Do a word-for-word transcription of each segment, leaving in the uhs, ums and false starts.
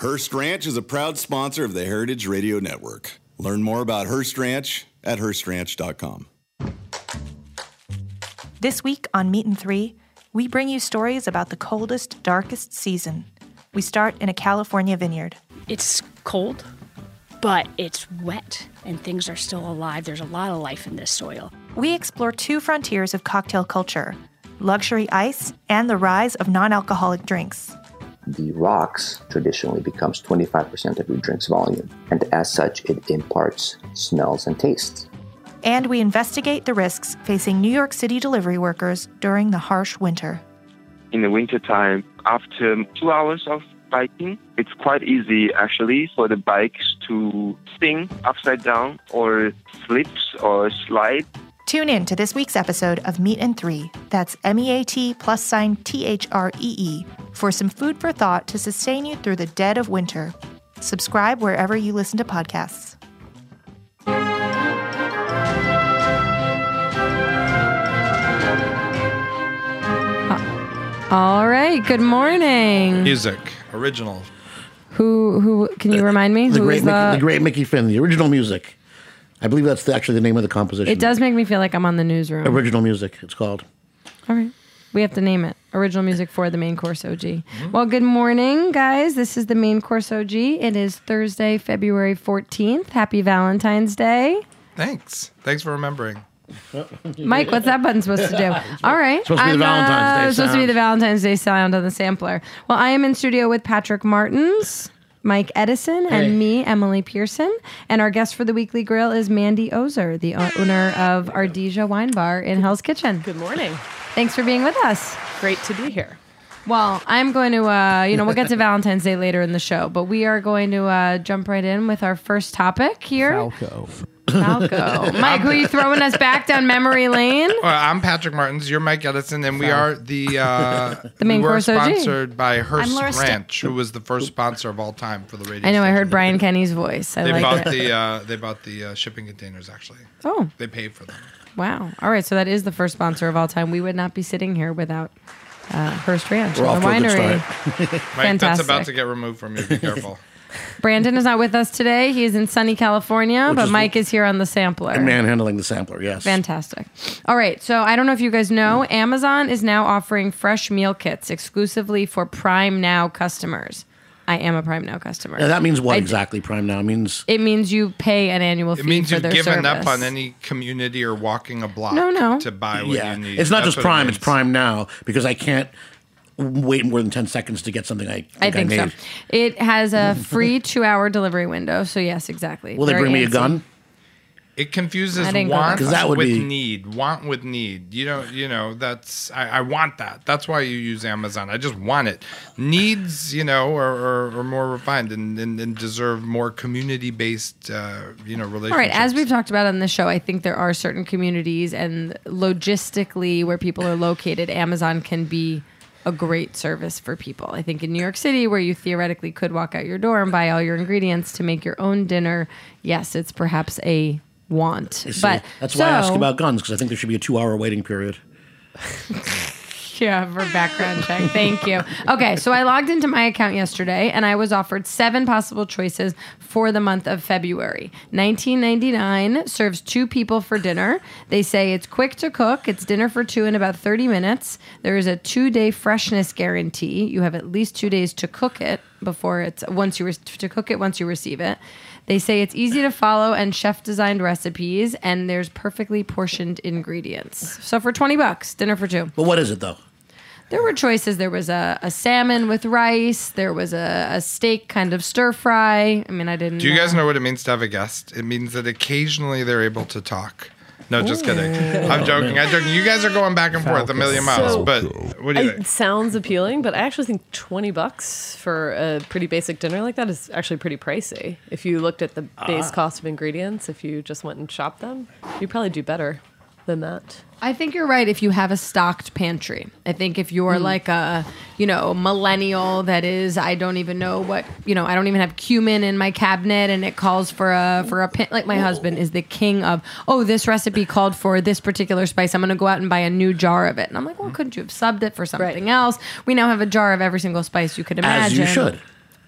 Hearst Ranch is a proud sponsor of the Heritage Radio Network. Learn more about Hearst Ranch at hearst ranch dot com. This week on Meat and Three, we bring you stories about the coldest, darkest season. We start in a California vineyard. It's cold, but it's wet, and things are still alive. There's a lot of life in this soil. We explore two frontiers of cocktail culture, luxury ice and the rise of non-alcoholic drinks. The rocks traditionally becomes twenty-five percent of your drink's volume, and as such, it imparts smells and tastes. And we investigate the risks facing New York City delivery workers during the harsh winter. In the wintertime, after two hours of biking, it's quite easy actually for the bikes to spin upside down or slips or slide. Tune in to this week's episode of Meat and Three. That's M E A T plus sign T H R E E for some food for thought to sustain you through the dead of winter. Subscribe wherever you listen to podcasts. All right. Good morning. Music, original. Who? Who? Can you remind me? The who great, is Mickey, the... the great Mickey Finn, the original music. I believe that's the, actually the name of the composition. It does make me feel like I'm on the newsroom. Original music, it's called. All right. We have to name it. Original music for the Main Course O G. Mm-hmm. Well, good morning, guys. This is the Main Course O G. It is Thursday, February fourteenth. Happy Valentine's Day. Thanks. Thanks for remembering. Mike, what's that button supposed to do? All right. It's supposed to be I'm, the Valentine's uh, Day supposed sound. to be the Valentine's Day sound on the sampler. Well, I am in studio with Patrick Martins, Mike Edison, Hey. and me, Emily Pearson. And our guest for the Weekly Grill is Mandy Ozer, the owner of Ardesia Wine Bar in Hell's Kitchen. Good morning. Thanks for being with us. Great to be here. Well, I'm going to, uh, you know, we'll get to Valentine's Day later in the show, but we are going to uh, jump right in with our first topic here. Falco. Falco. Mike, who are you throwing us back down memory lane? Well, I'm Patrick Martins. You're Mike Edison, and we are the uh, The Main we were Course O G. sponsored by Hearst Laura St- Ranch, who was the first sponsor of all time for the radio. I know, I station. heard Brian Kenny's voice. I They like bought it. the uh, they bought the uh, shipping containers. Actually, Oh, they paid for them. wow. All right, so that is the first sponsor of all time. We would not be sitting here without uh, Hearst Ranch, We're the off to a good winery. start. Mike, Fantastic. that's about to get removed from you. Be careful. Brandon is not with us today. He is in sunny California, Which but is- Mike is here on the sampler. And manhandling the sampler, yes. Fantastic. All right. So I don't know if you guys know, Amazon is now offering fresh meal kits exclusively for Prime Now customers. I am a Prime Now customer. Yeah, that means what I- exactly, Prime Now? It means It means you pay an annual fee It means for you've their given service. up on any community or walking a block No, no. to buy what yeah. you need. It's not That's just what it Prime, it's means. Prime Now, because I can't wait more than ten seconds to get something I think I think so. need. It has a free two-hour delivery window. So yes, exactly. Will they Very bring me a antsy. gun? It confuses I didn't go want that 'Cause that would with be- need. Want with need. You know, you know, that's I, I want that. That's why you use Amazon. I just want it. Needs, you know, are, are, are more refined and, and, and deserve more community based uh, you know, relationships. All right, as we've talked about on this show, I think there are certain communities and logistically where people are located, Amazon can be a great service for people. I think in New York City, where you theoretically could walk out your door and buy all your ingredients to make your own dinner, yes, it's perhaps a want. You see, But that's why I ask so- about guns, because I think there should be a two-hour waiting period. Yeah, for background check. Thank you. Okay, so I logged into my account yesterday and I was offered seven possible choices for the month of February. nineteen ninety-nine serves two people for dinner. They say it's quick to cook. It's dinner for two in about thirty minutes. There is a two-day freshness guarantee. You have at least two days to cook it before it's once you re- to cook it once you receive it. They say it's easy to follow and chef-designed recipes, and there's perfectly portioned ingredients. So for twenty bucks, dinner for two. But what is it, though? There were choices. There was a, a salmon with rice. There was a, a steak kind of stir fry. I mean, I didn't. Do you guys uh, know what it means to have a guest? It means that occasionally they're able to talk. No, just kidding. I'm joking. I'm joking. You guys are going back and forth a million miles, So- but what do you It think? sounds appealing, but I actually think twenty bucks for a pretty basic dinner like that is actually pretty pricey. If you looked at the base cost of ingredients, if you just went and shopped them, you'd probably do better than that. I think you're right if you have a stocked pantry. I think if you're like a, you know, millennial that is, I don't even know what, you know, I don't even have cumin in my cabinet and it calls for a, for a, pan- like my husband is the king of, oh, this recipe called for this particular spice. I'm going to go out and buy a new jar of it. And I'm like, well, couldn't you have subbed it for something else? We now have a jar of every single spice you could imagine. As you should.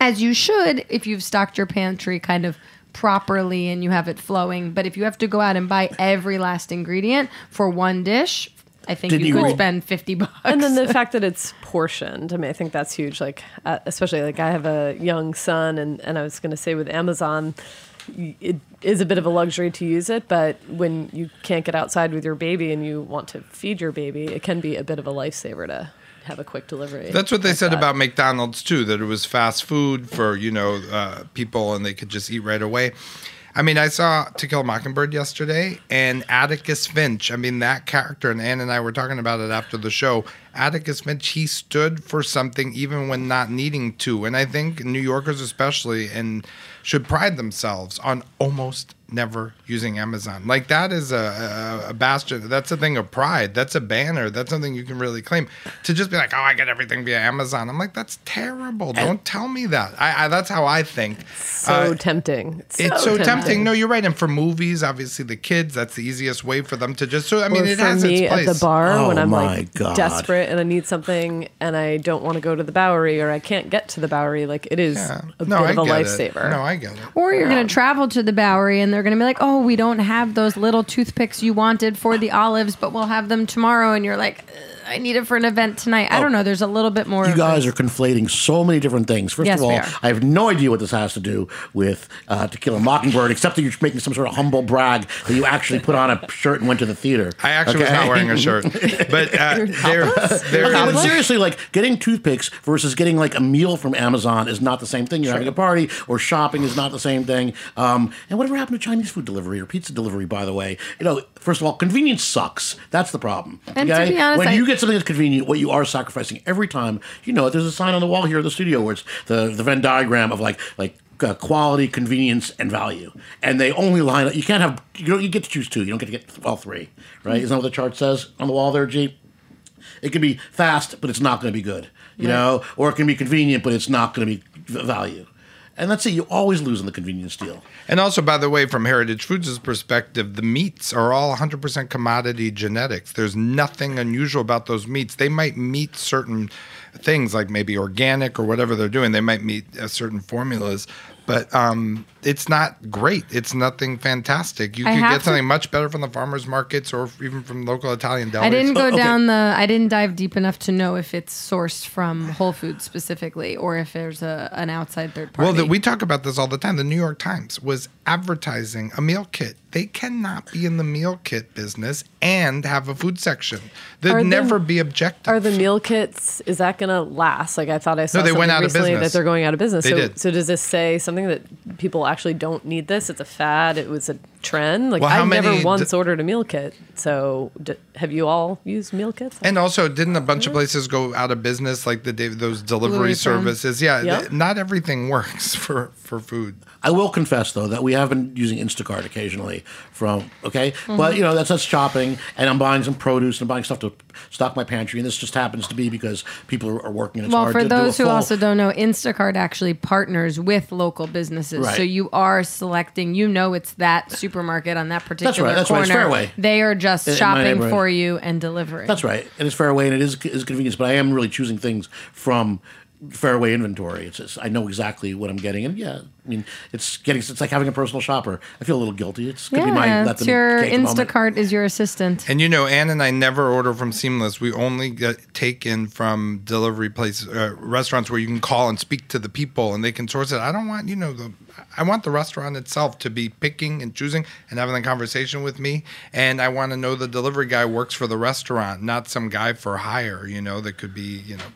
as you should if you've stocked your pantry kind of properly and you have it flowing. But if you have to go out and buy every last ingredient for one dish, I think Did you, you could re- spend fifty bucks. And then the fact that it's portioned. I mean, I think that's huge. Like, uh, especially like I have a young son, and, and I was going to say with Amazon, y- it is a bit of a luxury to use it, but when you can't get outside with your baby and you want to feed your baby, it can be a bit of a lifesaver to have a quick delivery. That's what they like said that. about McDonald's too, that it was fast food for, you know, uh, people and they could just eat right away. I mean, I saw To Kill a Mockingbird yesterday, and Atticus Finch, I mean, that character, and Ann and I were talking about it after the show. Atticus Finch, he stood for something even when not needing to. And I think New Yorkers especially and should pride themselves on almost never using Amazon. Like, that is a, a, a bastion. That's a thing of pride. That's a banner. That's something you can really claim. To just be like, oh, I get everything via Amazon. I'm like, that's terrible. Don't tell me that. I, I That's how I think. So Uh, tempting. It's, It's so tempting. No, you're right. And for movies, obviously the kids, that's the easiest way for them to just. So I mean, Or it for has me its place. at the bar Oh when I'm my like God. desperate and I need something and I don't want to go to the Bowery or I can't get to the Bowery. Like, it is Yeah. a No, bit I of a get it. lifesaver. No, I get it. Or you're going to travel to the Bowery and they're going to be like, oh, we don't have those little toothpicks you wanted for the olives, but we'll have them tomorrow. And you're like, "Ugh, I need it for an event tonight. I don't know. There's a little bit more. You of guys this. are conflating so many different things. First Yes, of we all, are. I have no idea what this has to do with uh, To Kill a Mockingbird, except that you're making some sort of humble brag that you actually put on a shirt and went to the theater. I actually was Okay? not wearing a shirt, but uh, there, there Okay, but is. seriously, like getting toothpicks versus getting like a meal from Amazon is not the same thing. You're having a party or shopping is not the same thing. Um, and whatever happened to Chinese food delivery or pizza delivery, by the way? You know, first of all, convenience sucks. That's the problem. And to be honest, when I- you get something that's convenient, what you are sacrificing every time, you know, there's a sign on the wall here in the studio where it's the, the Venn diagram of like like uh, quality, convenience, and value, and they only line up. You can't have you don't you get to choose two. You don't get to get all three, right? Isn't that what the chart says on the wall there, G? It can be fast, but it's not going to be good, you know, or it can be convenient, but it's not going to be v- value. And that's it. You always lose in the convenience deal. And also, by the way, from Heritage Foods' perspective, the meats are all one hundred percent commodity genetics. There's nothing unusual about those meats. They might meet certain things, like maybe organic or whatever they're doing. They might meet uh, certain formulas, but um, it's not great. It's nothing fantastic. You I could have get to- something much better from the farmers markets or even from local Italian delis. I didn't go Oh, okay. down the. I didn't dive deep enough to know if it's sourced from Whole Foods specifically, or if there's a an outside third party. Well, the, we talk about this all the time. The New York Times was advertising a meal kit. They cannot be in the meal kit business and have a food section. They'd Are the- never be objective. Are the meal kits, is that going to last? Like, I thought I saw they something went out of recently business. that they're going out of business. They so, did. so does this say something that people actually don't need this? It's a fad. It was a trend. Like, Well, how I've never many once d- ordered a meal kit. So d- have you all used meal kits? And also, didn't a bunch of places go out of business, like the day- those delivery Louis Vuitton. services? Yeah, Yep. th- not everything works for, for food. I will confess, though, that we have been using Instacart occasionally from, okay? Mm-hmm. But, you know, that's us shopping, and I'm buying some produce and buying stuff to stock my pantry, and this just happens to be because people are, are working and it's well, hard for to do those a who full- also don't know, Instacart actually partners with local businesses. Right. So you are selecting, you know, it's that supermarket on that particular right, that's right, corner. it's Fairway. They are just In- in my shopping neighborhood. for you and delivering. That's right, and it's Fairway, and it is, is convenience, but I am really choosing things from Fairway inventory. It's just, I know exactly what I'm getting, and yeah, I mean, it's getting it's like having a personal shopper. I feel a little guilty. It's gonna Yeah, be my let it's them your cake moment. Instacart is your assistant. And you know, Ann and I never order from Seamless. We only get taken from delivery places, uh, restaurants where you can call and speak to the people and they can source it. I don't want, you know, the I want the restaurant itself to be picking and choosing and having a conversation with me. And I want to know the delivery guy works for the restaurant, not some guy for hire, you know, that could be, you know,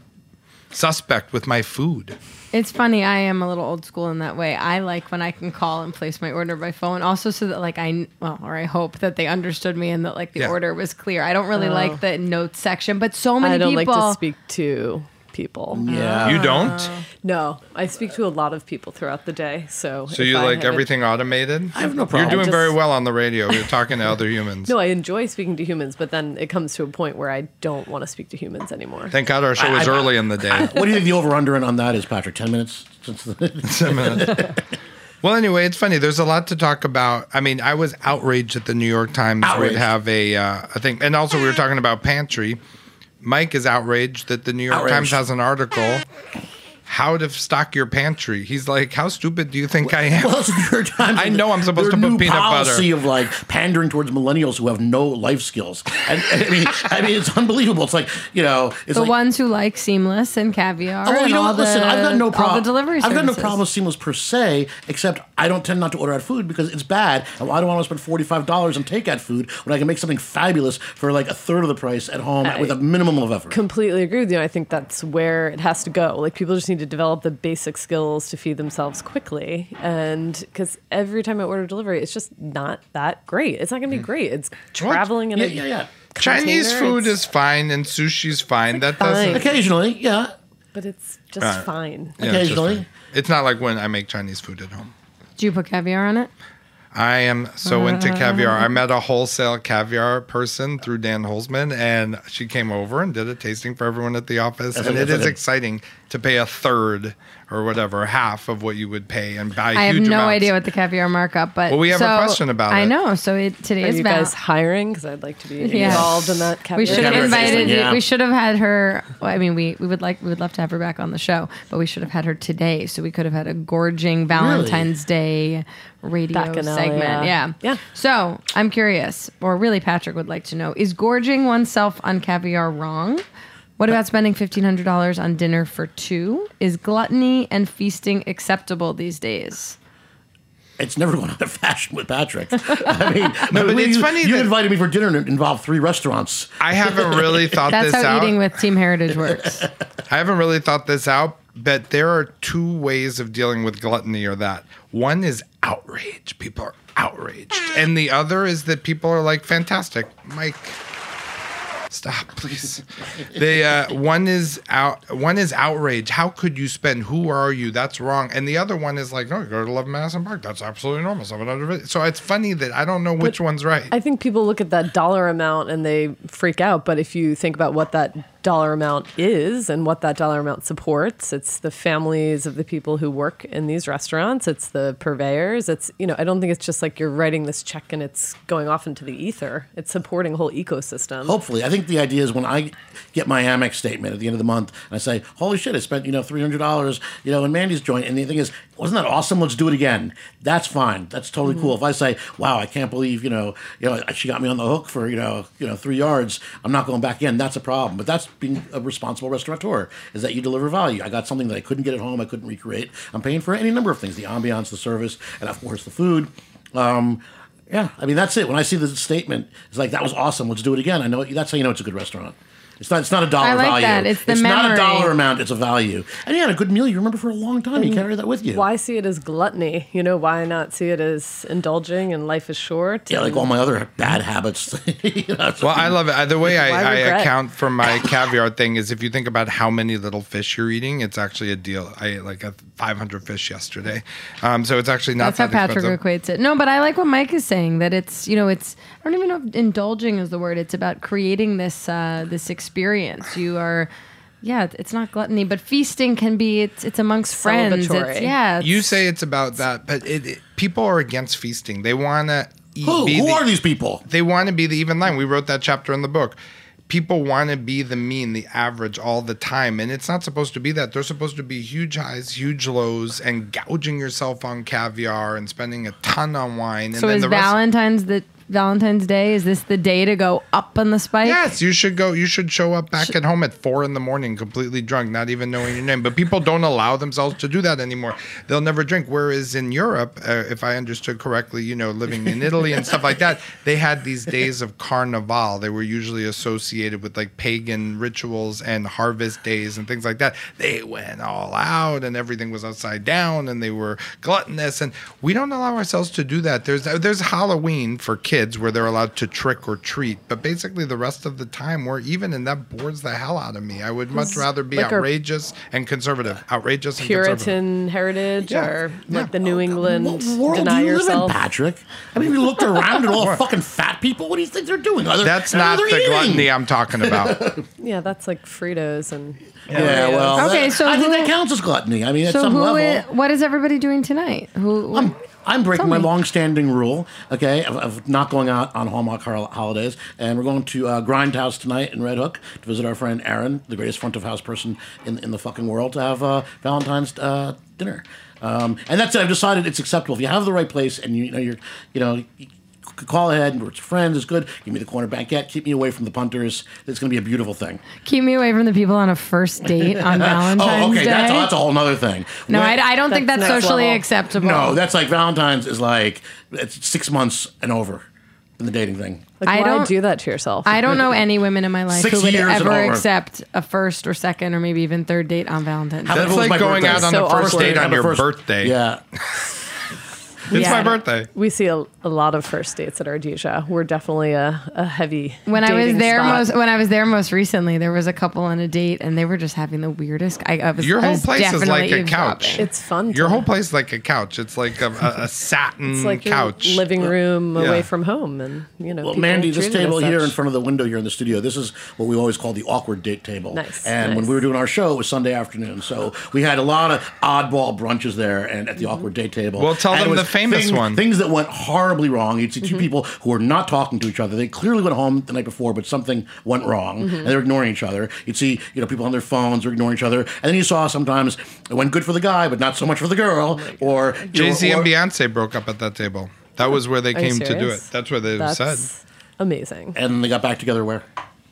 suspect with my food. It's funny. I am a little old school in that way. I like when I can call and place my order by phone. Also, so that like I well, or I hope that they understood me and that like the Yeah. order was clear. I don't really Oh. like the notes section, but so many I don't people. like to speak to people. Yeah, You don't? No, I speak to a lot of people throughout the day. So So if you I like have a- everything automated? I have no problem. You're doing I very just- well on the radio. You're talking to other humans. No, I enjoy speaking to humans, but then it comes to a point where I don't want to speak to humans anymore. Thank God our show is I- I- early in the day. What do you think the over under on that is, Patrick? Ten minutes since the Ten minutes. Well, anyway, it's funny. There's a lot to talk about. I mean, I was outraged that the New York Times Outraged. would have a, uh, a thing. And also, we were talking about pantry. Mike is outraged that the New York Outraged. Times has an article how to stock your pantry. He's like, how stupid do you think I am? Well, there are times I know I'm supposed to their put new peanut policy butter. of like pandering towards millennials who have no life skills. And, and I mean, I mean, it's unbelievable. It's like, you know, it's the like, ones who like Seamless and Caviar Oh, well, and you know all what? Listen, the, I've got no all problem. the delivery I've got no services. problem with Seamless per se, except I don't tend not to order out food because it's bad, and I don't want to spend forty-five dollars on takeout food when I can make something fabulous for like a third of the price at home I with a minimum of effort. Completely agree with you. I think that's where it has to go. Like people just need to develop the basic skills to feed themselves quickly, and because every time I order delivery, it's just not that great. It's not going to be great. It's traveling in yeah, a yeah, yeah. Chinese container. food It's- is fine and sushi's fine. That fine. doesn't. Occasionally, yeah. but it's just Uh, fine. Yeah, it's just Occasionally. fine. It's not like when I make Chinese food at home. Do you put caviar on it? I am so into caviar. I met a wholesale caviar person through Dan Holzman, and she came over and did a tasting for everyone at the office. That's and a- it that's is a- exciting to pay a third or whatever, half of what you would pay and buy I have huge no amounts. idea what the caviar markup, but Well, we have a so- question about I it. know. So it, today Are is you Val- guys hiring? Because I'd like to be Yeah. involved in that. We caviar should have Caviar invited. tasting, yeah. We should have had her. Well, I mean, we, we would like we would love to have her back on the show, but we should have had her today, so we could have had a gorging Valentine's Day radio Bacchanal, segment. yeah. Yeah, Yeah. So I'm curious, or really, Patrick would like to know: is gorging oneself on caviar wrong? What about spending fifteen hundred dollars on dinner for two? Is gluttony and feasting acceptable these days? It's never gone out of fashion with Patrick. I mean, No, but we- it's you, funny You that- invited me for dinner and it involved three restaurants. I haven't really thought That's this how out. eating with Team Heritage works. I haven't really thought this out, but there are two ways of dealing with gluttony or that. One is outrage. People are outraged. And the other is that people are like, fantastic. Mike, stop, please. They uh, one is out one is outrage. How could you spend? Who are you? That's wrong. And the other one is like, no, you go to eleven Madison Park. That's absolutely normal. seven hundred So it's funny that I don't know which one's right. I think people look at that dollar amount and they freak out. But if you think about what that dollar amount is and what that dollar amount supports, it's the families of the people who work in these restaurants. It's the purveyors. It's, you know, I don't think it's just like you're writing this check and it's going off into the ether. It's supporting a whole ecosystem. Hopefully. I think the idea is when I get my Amex statement at the end of the month and I say, holy shit, I spent, you know, three hundred dollars, you know, in Mandy's joint. And the thing is, wasn't that awesome? Let's do it again. That's fine. That's totally Mm-hmm. cool. If I say, wow, I can't believe, you know, you know, she got me on the hook for, you know, you know, three yards. I'm not going back in. That's a problem. But that's being a responsible restaurateur, is that you deliver value. I got something that I couldn't get at home. I couldn't recreate. I'm paying for any number of things, the ambiance, the service, and of course the food. Um, yeah, I mean, that's it. When I see the statement, it's like, that was awesome. Let's do it again. I know that's how you know it's a good restaurant. It's not. It's not a dollar I like value. that. It's the not a memory. dollar amount. It's a value. And yeah, a good meal you remember for a long time. You carry that with you. Why see it as gluttony? You know, why not see it as indulging and life is short? Yeah, like all my other bad habits. You know, Well, I love it. The way I, Why I regret? account for my caviar thing is if you think about how many little fish you're eating, it's actually a deal. I ate like a five hundred fish yesterday. Um, so it's actually not That's how that Patrick expensive. equates it. No, but I like what Mike is saying, that it's, you know, it's, I don't even know if indulging is the word. It's about creating this uh, this experience. You are, yeah, it's not gluttony, but feasting can be, it's it's amongst friends. It's, Celebratory. yeah. You it's- say it's about that, but it, it, people are against feasting. They want to eat. Who? be Who the- are these people? They want to be the even line. We wrote that chapter in the book. People want to be the mean, the average all the time. And it's not supposed to be that. They're supposed to be huge highs, huge lows, and gouging yourself on caviar and spending a ton on wine. And So then is the rest- Valentine's the Valentine's Day? Is this the day to go up on the spike? Yes, you should go. You should show up back at home at four in the morning, completely drunk, not even knowing your name. But people don't allow themselves to do that anymore. They'll never drink. Whereas in Europe, uh, if I understood correctly, you know, living in Italy and stuff like that, they had these days of Carnival. They were usually associated with like pagan rituals and harvest days and things like that. They went all out and everything was upside down and they were gluttonous. And we don't allow ourselves to do that. There's there's Halloween for kids where they're allowed to trick or treat, but basically the rest of the time we're even, and that bores the hell out of me. I would much rather be like our outrageous and conservative. Outrageous and conservative. Puritan heritage Yeah. or Yeah. like the New England What world deny do you yourself. live in, Patrick? I mean, we looked around at all fucking fat people. What do you think they're doing? Are they, That's are not they the eating? gluttony I'm talking about. Yeah, that's like Fritos and Yeah, Oreos. well, Okay, that- so I think who- that counts as gluttony. I mean, at So some who? level. i- what is everybody doing tonight? Who? I'm, I'm breaking Tell my me. long-standing rule, okay, of, of not not going out on Hallmark hol- holidays, and we're going to uh, Grindhouse tonight in Red Hook to visit our friend Aaron, the greatest front of house person in in the fucking world, to have uh, Valentine's uh, dinner. Um, and that's it. I've decided it's acceptable if you have the right place and you, you know you're you know. You, call ahead, and we're friends. It's good. Give me the corner banquette. Keep me away from the punters. It's going to be a beautiful thing. Keep me away from the people on a first date on Valentine's oh, okay. Day. That's, that's a whole other thing. No, When- I, I don't think that's That's next socially level. acceptable. No, that's like Valentine's is like it's six months and over in the dating thing. Like, I why don't- do that to yourself? I don't know any women in my life Six who would years and ever over. accept a first or second or maybe even third date on Valentine's How Day. about That's it was like my going birthday? out on So the first awkward. date on Have a your first- birthday. Yeah. It's Yeah. my birthday. We see a, a lot of first dates at Ardesia. We're definitely a, a heavy. When I was dating there spot. most, when I was there most recently, there was a couple on a date, and they were just having the weirdest. I, I was, Your I whole was place is definitely like a eavesdropping. couch. It's fun. Your to- whole place is like a couch. It's like a, a, a satin It's like couch. your living room Yeah. away from home, and you know. Well, people Mandy, this treat it as table here such. in front of the window here in the studio, this is what we always call the awkward date table. Nice, And when nice. we were doing our show, it was Sunday afternoon. So we had a lot of oddball brunches there and at the Mm-hmm. awkward date table. Well, tell And it them was the famous things, one. Things that went horribly wrong. You'd see Mm-hmm. two people who were not talking to each other. They clearly went home the night before, but something went wrong. Mm-hmm. And they were ignoring each other. You'd see, you know, people on their phones were ignoring each other. And then you saw sometimes it went good for the guy, but not so much for the girl. or you know, Jay Z or- and Beyonce broke up at that table. That was where they Are you came to do it. serious? That's where they That's said. amazing. And they got back together where?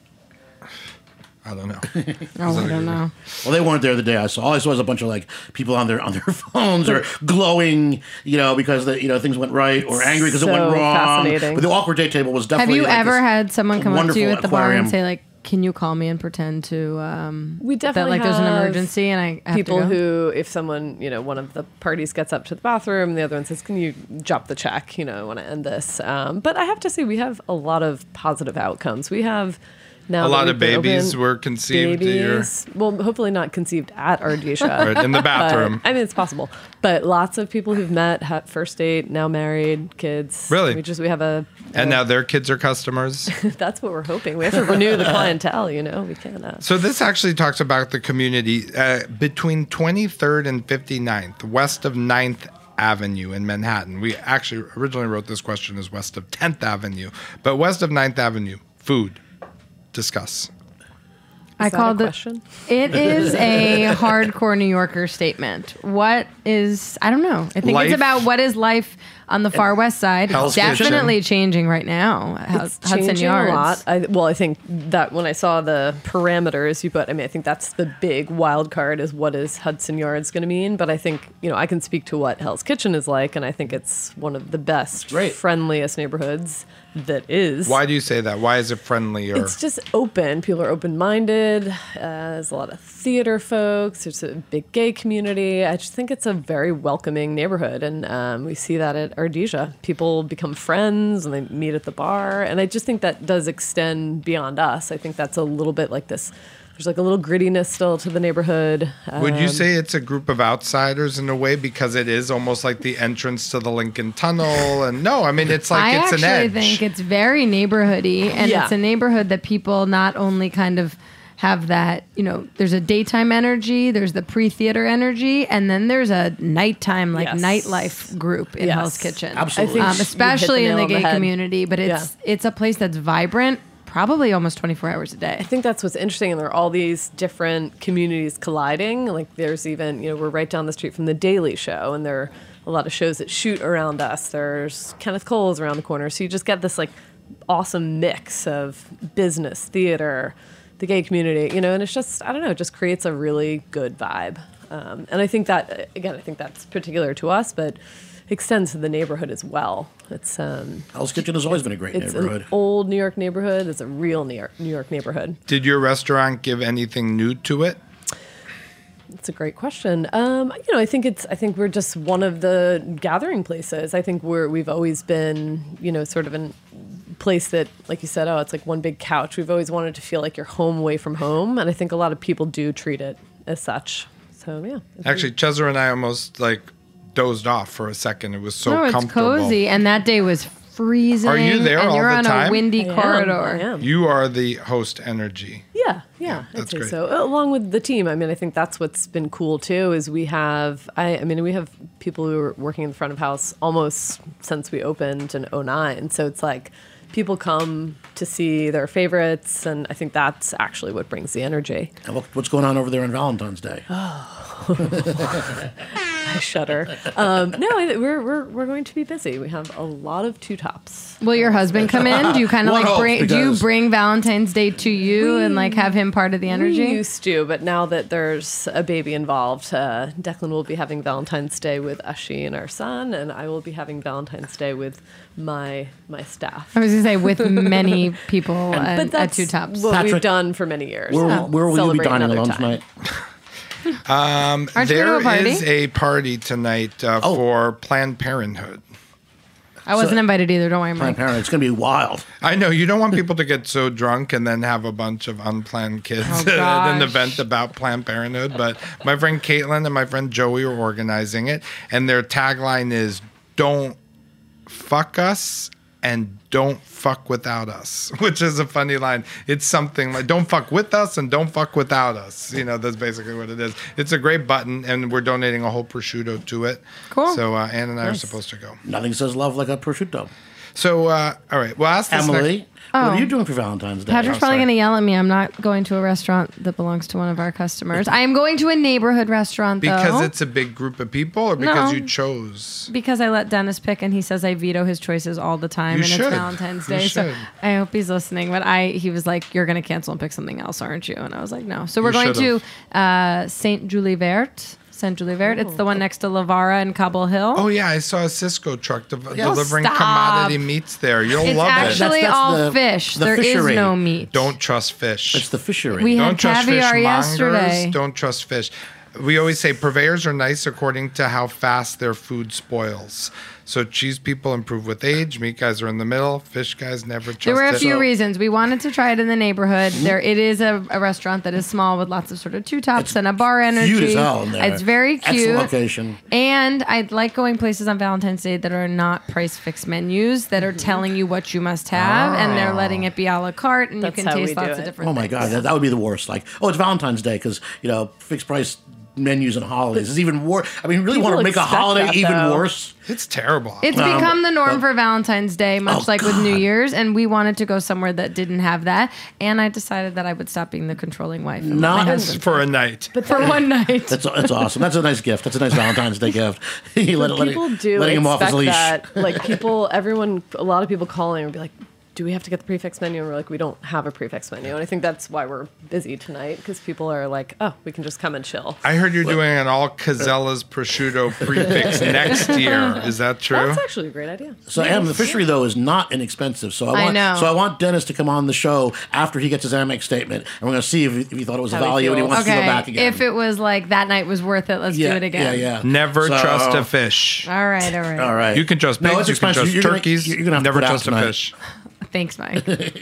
I don't know. Oh, I don't know. Well, they weren't there the day I saw. All I saw was a bunch of like people on their on their phones or glowing, you know, because the, you know things went right, or angry because it went So wrong. fascinating. But the awkward date table was Have definitely. you like ever this had someone come up to wonderful you at the bar aquarium. and say like, "Can you call me and pretend to um, We definitely that like there's an have emergency and I have people to go? who, if someone, you know, one of the parties gets up to the bathroom, the other one says, "Can you drop the check? You know, I want to end this." Um, but I have to say, we have a lot of positive outcomes. We have now A that lot we've of been babies open- were conceived here. Babies, well, hopefully not conceived at Ardesia. Right, in the bathroom. But, I mean, it's possible. But lots of people who've met, had first date, now married, kids. Really? We just we have a. And a- now their kids are customers. that's what we're hoping. We have to renew the clientele. You know, we can't. Uh, So this actually talks about the community uh, between twenty-third and fifty-ninth, west of ninth Avenue in Manhattan. We actually originally wrote this question as west of tenth Avenue, but west of ninth Avenue, food. Discuss. I Is that a called it. question? It is a hardcore New Yorker statement. What is? I don't know. I think Life- it's about what is life on the far west side. Hell's It's definitely Kitchen. changing right now. It's Hudson changing Yards. a lot. I, well, I think that when I saw the parameters you put, I mean, I think that's the big wild card is what is Hudson Yards going to mean. But I think, you know, I can speak to what Hell's Kitchen is like, and I think it's one of the best, Great. friendliest neighborhoods that is. Why do you say that? Why is it friendly? Or It's just open. People are open-minded. Uh, there's a lot of theater folks. There's a big gay community. I just think it's a very welcoming neighborhood, and um, we see that at Ardesia. People become friends and they meet at the bar, and I just think that does extend beyond us. I think that's a little bit like this. There's like a little grittiness still to the neighborhood. would you Um, say it's a group of outsiders in a way because it is almost like the entrance to the Lincoln Tunnel? And no, I mean it's like I it's an actually edge. think it's very neighborhoody, and Yeah. it's a neighborhood that people not only kind of have that, you know, there's a daytime energy, there's the pre-theater energy, and then there's a nighttime, like Yes. nightlife group in Yes. Hell's Kitchen. Absolutely. I think Um, you hit especially the in the nail on the gay head. community, but it's it's a place that's vibrant, probably almost twenty-four hours a day. I think that's what's interesting, and there are all these different communities colliding. Like there's even, you know, we're right down the street from the Daily Show, and there are a lot of shows that shoot around us. There's Kenneth Cole's around the corner, so you just get this like awesome mix of business, theater, the gay community, you know, and it's just I don't know, it just creates a really good vibe. Um, and I think that again, I think that's particular to us, but extends to the neighborhood as well. It's um, Hell's Kitchen has always been a great it's neighborhood. an old New York neighborhood. It's a real New York New York neighborhood. Did your restaurant give anything new to it? That's a great question. Um, you know, I think it's. I think we're just one of the gathering places. I think we're. We've always been, you know, sort of a place that, like you said, oh, it's like one big couch. We've always wanted to feel like you're home away from home, and I think a lot of people do treat it as such. So yeah. Actually, Chezra and I almost like dozed off for a second. It was so no, it's comfortable. cozy, and that day was freezing. Are you there and all you're the on time? a windy I am, corridor. I am. You are the host energy. Yeah, yeah, I'd that's say great. so. Along with the team, I mean, I think that's what's been cool too. Is we have, I, I mean, we have people who are working in the front of house almost since we opened in oh nine. So it's like people come to see their favorites, and I think that's actually what brings the energy. And what, what's going on over there on Valentine's Day? I shudder. Um, no, I- we're, we're we're going to be busy. We have a lot of two tops. Will your husband come in? Do you kind of One like hopes, bring? Do you because- bring Valentine's Day to you and like have him part of the energy? We used to, but now that there's a baby involved, uh, Declan will be having Valentine's Day with Ashi and our son, and I will be having Valentine's Day with my my staff. I was gonna say with many people at, But at that's Two Tops. what Patrick, we've done for many years. Where, We'll where will you be celebrate dining another alone time. tonight? Um, Aren't you going to there a party? is a party tonight uh, Oh. for Planned Parenthood. I wasn't invited either. Don't worry, Planned Mike. Parenthood. It's going to be wild. I know you don't want people to get so drunk and then have a bunch of unplanned kids Oh, at an gosh. event about Planned Parenthood. But my friend Caitlin and my friend Joey are organizing it, and their tagline is "Don't fuck us and don't fuck without us," which is a funny line. It's something like "Don't fuck with us and don't fuck without us." You know, that's basically what it is. It's a great button, and we're donating a whole prosciutto to it. Cool. So uh, Ann and I are supposed to go. Nothing says love like a prosciutto. So uh, all right, well, ask this Emily, next- what Oh. are you doing for Valentine's Day? Patrick's Oh, probably sorry. going to yell at me. I'm not going to a restaurant that belongs to one of our customers. I am going to a neighborhood restaurant, though. Because it's a big group of people, or because No. you chose? Because I let Dennis pick, and he says I veto his choices all the time, You and should. it's Valentine's You Day. So should. I hope he's listening. But I, he was like, "You're going to cancel and pick something else, aren't you?" And I was like, "No." So we're You going should've. to uh, Saint Julie Vert. Saint Julie Vert. It's the one next to Lavara and Cobble Hill. Oh yeah, I saw a Cisco truck de- delivering stop. commodity meats there. You'll it's love actually it. That's- that's all the- fish. the There is fishery. no meat. Don't trust fish. It's the fishery. We Don't had trust caviar fishmongers. yesterday. Don't trust fish. We always say purveyors are nice according to how fast their food spoils. So cheese people improve with age. Meat guys are in the middle. Fish guys never trust There were a it. few So- reasons. We wanted to try it in the neighborhood. There, it is a, a restaurant that is small with lots of sort of two tops and a bar energy. Cute as hell in there. It's very cute. Excellent location. And I like going places on Valentine's Day that are not price fixed menus that are telling you what you must have, and they're letting it be a la carte, and That's you can how we taste do lots of it. different. Oh my things. God, that, that would be the worst. Like, oh, it's Valentine's Day because you know fixed price menus and holidays is even worse. I mean, really want to People make a expect holiday that, even though. worse. It's terrible. It's Um, become the norm but- for Valentine's Day, much Oh, like with New God. Year's, and we wanted to go somewhere that didn't have that. And I decided that I would stop being the controlling wife. and let Not my as- husband for a night. for one night. That's that's awesome. That's a nice gift. That's a nice Valentine's Day gift. You let, let it- People do letting him off his expect leash. that. Like people, everyone, a lot of people calling would be like, "Do we have to get the prefix menu?" And we're like, "We don't have a prefix menu." And I think that's why we're busy tonight because people are like, "Oh, we can just come and chill." I heard you're doing an all Casella's prosciutto prefix next year. Is that true? That's actually a great idea. So, Em, the fishery though is not inexpensive. So I I want, know. so I want Dennis to come on the show after he gets his Amex statement, and we're going to see if he, if he thought it was a How he value and he feels. wants to go back Okay, again. if it was like that night was worth it, let's yeah, do it again. Yeah, yeah. Never So- trust a fish. All right, all right. All right. You can trust No, pigs. it's you can expensive. trust You're gonna- turkeys. you're gonna have to Never put out trust a tonight. fish. Thanks, Mike.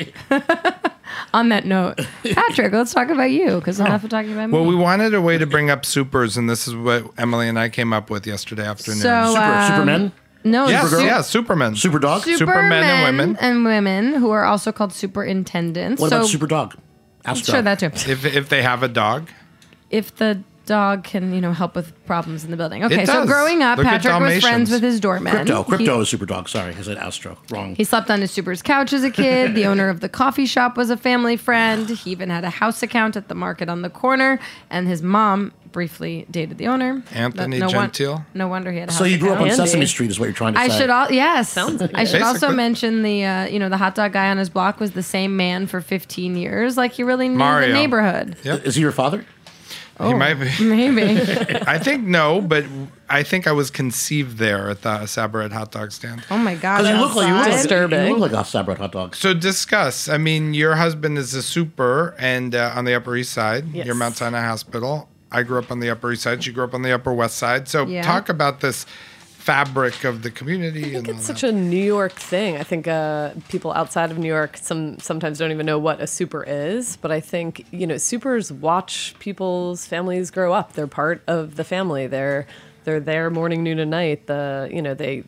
On that note, Patrick, let's talk about you because enough of talking about me. Well, we wanted a way to bring up supers, and this is what Emily and I came up with yesterday afternoon. So, Super, um, Supermen, no, yes, super, yeah, Superman. Super Dog. Supermen and women. and women who are also called superintendents. What so, about Super Dog? Astro. Sure, that too. If if they have a dog, If the dog can, you know, help with problems in the building. Okay, It so does. growing up, Look at Patrick was friends Dalmatians. with his doorman. Crypto. Crypto He- is Super Dog. Sorry, I said Astro. Wrong. He slept on his super's couch as a kid. The owner of the coffee shop was a family friend. He even had a house account at the market on the corner. And his mom briefly dated the owner. Anthony no won- Gentile? no wonder he had a house So you grew up on account. Handy. Sesame Street, is what you're trying to I say. should all yes. Sounds like I should it. also Basically. mention the uh, you know the hot dog guy on his block was the same man for fifteen years. Like he really knew Mario. the neighborhood. Yep. Is he your father? he might be. Maybe. I think no, but I think I was conceived there at the Sabaret hot dog stand. Oh my god. Because you look like you look like, Disturbing. you look like a Sabra hot dog. So discuss. I mean, your husband is a super, and uh, on the Upper East Side, Yes. your Mount Sinai Hospital. I grew up on the Upper East Side. She grew up on the Upper West Side. So Yeah. talk about this fabric of the community. I think and all it's that. such a New York thing. I think uh, people outside of New York some sometimes don't even know what a super is. But I think you know supers watch people's families grow up. They're part of the family. They're they're there morning, noon, and night. The you know they they're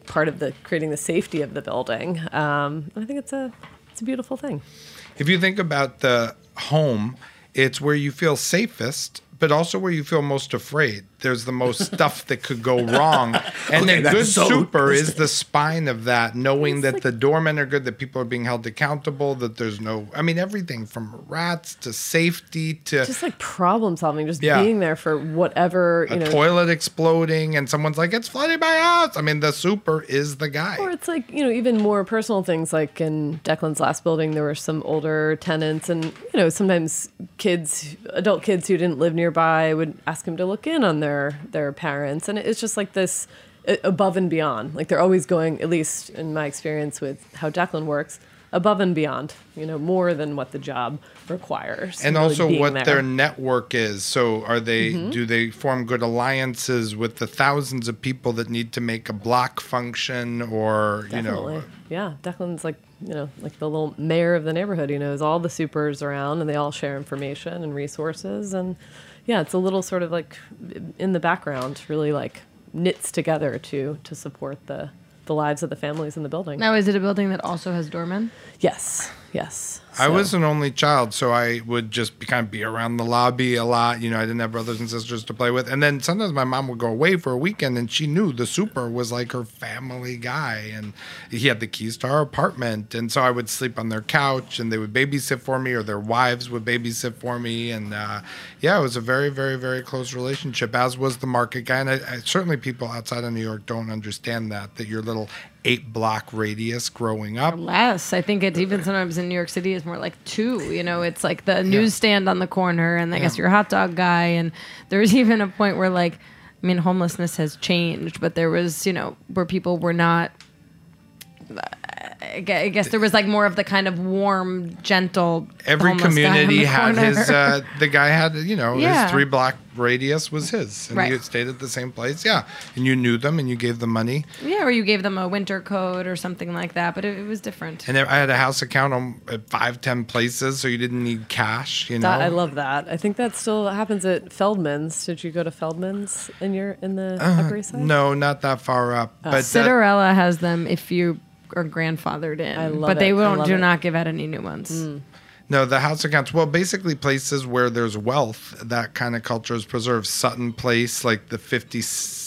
part of the creating the safety of the building. Um, I think it's a it's a beautiful thing. If you think about the home, it's where you feel safest, but also where you feel most afraid. There's the most stuff that could go wrong. And Okay, a that's good so- super is the spine of that, knowing that the doormen are good, that people are being held accountable, that there's no, I mean, everything from rats to safety to Just like problem solving, just Yeah. being there for whatever, you a know. toilet exploding and someone's like, it's flooding my house. I mean, the super is the guy. Or it's like, you know, even more personal things, like in Declan's last building, there were some older tenants, and, you know, sometimes kids, adult kids who didn't live nearby would ask him to look in on their their parents. And it's just like this uh, above and beyond. Like they're always going, at least in my experience with how Declan works, above and beyond, you know, more than what the job requires. And really also being what there. their network is. So are they Mhm. do they form good alliances with the thousands of people that need to make a block function, or Definitely. you know Yeah, Declan's like, you know, like the little mayor of the neighborhood. He knows all the supers around, and they all share information and resources. And yeah, it's a little sort of like in the background, really like knits together to to support the the lives of the families in the building. Now, is it a building that also has doormen? Yes, yes. I So- was an only child, so I would just be, kind of be around the lobby a lot. You know, I didn't have brothers and sisters to play with. And then sometimes my mom would go away for a weekend, and she knew the super was like her family guy. And he had the keys to our apartment. And so I would sleep on their couch, and they would babysit for me, or their wives would babysit for me. And uh, yeah, it was a very, very, very close relationship, as was the market guy. And I, I, certainly people outside of New York don't understand that, that your little eight block radius growing up. Less. I think it's even sometimes in New York City is more like two. You know, it's like the newsstand on the corner, and I guess Yeah. your hot dog guy. And there's even a point where, like, I mean, homelessness has changed, but there was, you know, where people were not. I gue- I guess there was like more of the kind of warm, gentle. Every homeless guy on community the had corner. his, uh, the guy had, you know, Yeah. his three block radius was his. And Right. you stayed at the same place. Yeah. And you knew them and you gave them money. Yeah, or you gave them a winter coat or something like that, but it, it was different. And I had a house account on at five, ten places, so you didn't need cash, you know. That, I love that. I think that still happens at Feldman's. Did you go to Feldman's in your in the Uh, Upper East Side? No, not that far up. Oh. But that, Cinderella has them if you are grandfathered in, I love but they it. I won't love do it. not give out any new ones. no, the house accounts, well, basically places where there's wealth, that kind of culture is preserved. Sutton Place, like the fifty,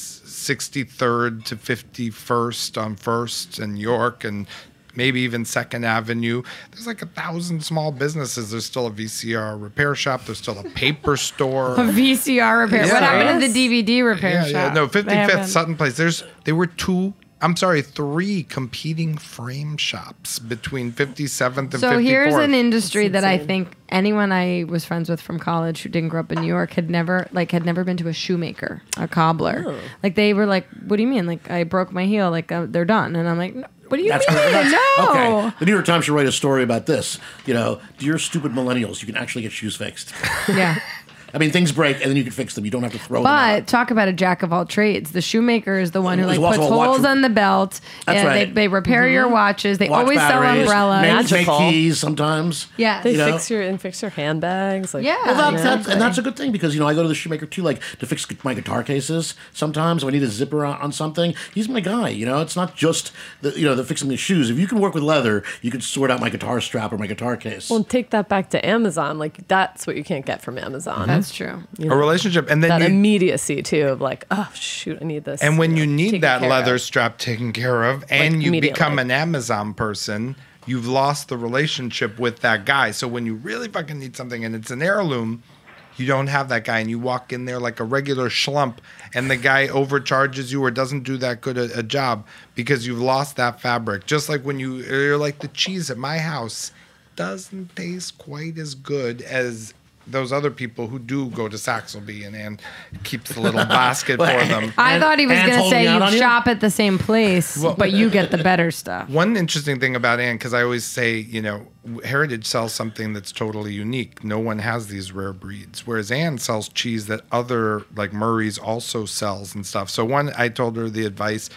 sixty-third to fifty-first on First and York, and maybe even Second Avenue. There's like a thousand small businesses. There's still a V C R repair shop. There's still a paper store. A V C R repair. Yeah. What happened to the D V D repair Yeah, shop? yeah. No, They fifty-fifth haven't- Sutton Place. There's they were two. I'm sorry, three competing frame shops between fifty-seventh and So fifty-fourth. here's an industry That's that I insane. think anyone I was friends with from college who didn't grow up in New York had never like had never been to a shoemaker, a cobbler. Oh. Like they were like, "What do you mean? Like I broke my heel? Like uh, they're done?" And I'm like, no, "What do you That's mean? that's- no." Okay. The New York Times should write a story about this. You know, dear stupid millennials, you can actually get shoes fixed. Yeah. I mean, things break and then you can fix them. You don't have to throw them out. But talk about a jack of all trades. The shoemaker is the one who There's like puts also a watch- holes on the belt. That's and right. They, they repair your watches. They Watch always sell batteries, umbrellas. Make, make Magical. keys sometimes. Yeah. They You know? fix your and fix your handbags. Like, Yeah. Well, that's, that's, Exactly. and that's a good thing because, you know, I go to the shoemaker too, like to fix my guitar cases sometimes. If I need a zipper on, on something, he's my guy. You know, it's not just, the, you know, the fixing the shoes. If you can work with leather, you can sort out my guitar strap or my guitar case. well, take that back to Amazon. Like that's what you can't get from Amazon. That's true. a relationship, and then that you, immediacy too of like, oh shoot, I need this. and when you know, need taken that care leather of. strap taken care of, and you immediately. become an Amazon person, you've lost the relationship with that guy. So when you really fucking need something and it's an heirloom, you don't have that guy, and you walk in there like a regular schlump, and the guy overcharges you or doesn't do that good a, a job because you've lost that fabric. Just like when you, you're like the cheese at my house doesn't taste quite as good as those other people who do go to Saxelby, and Ann keeps the little basket for them. I And- thought he was and going to holding say out on you you? shop at the same place, but you get the better stuff. One interesting thing about Ann, because I always say, you know, Heritage sells something that's totally unique. No one has these rare breeds. Whereas Ann sells cheese that other, like Murray's, also sells and stuff. So one, I told her the advice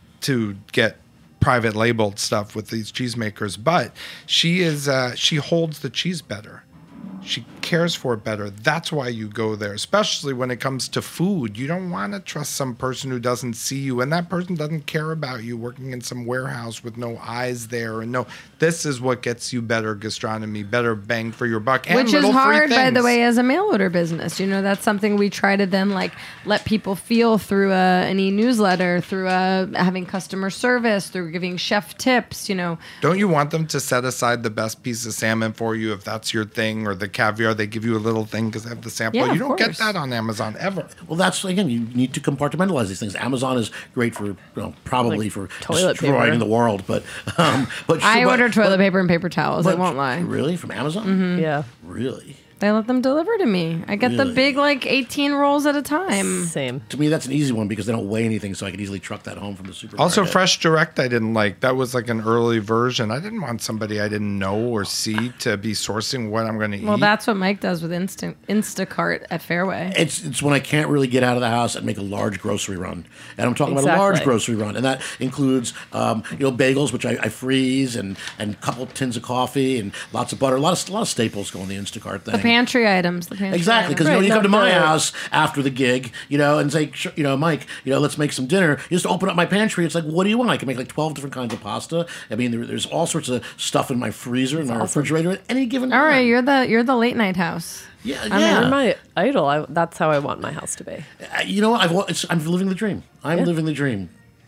to get private labeled stuff with these cheesemakers, but she is uh, she holds the cheese better. She cares for it better. That's why you go there, especially when it comes to food. You don't want to trust some person who doesn't see you, and that person doesn't care about you working in some warehouse with no eyes there. And no, this is what gets you better gastronomy, better bang for your buck. And Which is little free hard, by the things. way, as a mail order business. You know, that's something we try to then like let people feel through a, an e-newsletter, through a, having customer service, through giving chef tips, you know. Don't you want them to set aside the best piece of salmon for you if that's your thing, or the caviar? They give you a little thing because they have the sample. Yeah, you of don't course. get that on Amazon ever. Well, that's again, you need to compartmentalize these things. Amazon is great for, you know, probably Like for toilet destroying paper. the world, but um, but I but- order toilet but- paper and paper towels. I but- won't lie. Really, from Amazon? Mm-hmm. Yeah. Really? They let them deliver to me. I get the Really? big like eighteen rolls at a time. Same. To me, that's an easy one because they don't weigh anything, so I could easily truck that home from the supermarket. Also, Fresh Direct I didn't like. That was like an early version. I didn't want somebody I didn't know or see to be sourcing what I'm going to eat. Well, that's what Mike does with Instant Instacart at Fairway. It's it's when I can't really get out of the house and make a large grocery run, and I'm talking about a large Exactly. grocery run, and that includes um, you know bagels, which I, I freeze, and and a couple tins of coffee, and lots of butter, a lot of a lot of staples go in the Instacart thing. The pantry items. The pantry Exactly, because items. you know, you come to not my the- house after the gig, you know, and say, "Sure, you know, Mike, you know, let's make some dinner. You just open up my pantry. It's like, what do you want? I can make like twelve different kinds of pasta. I mean, there, there's all sorts of stuff in my freezer, in my refrigerator at any given time. All right, you're the you're the late night house. yeah, I mean, yeah. You're my idol. I, that's how I want my house to be. Uh, you know what? I've, wa- it's, I'm living the dream. I'm Yeah. living the dream.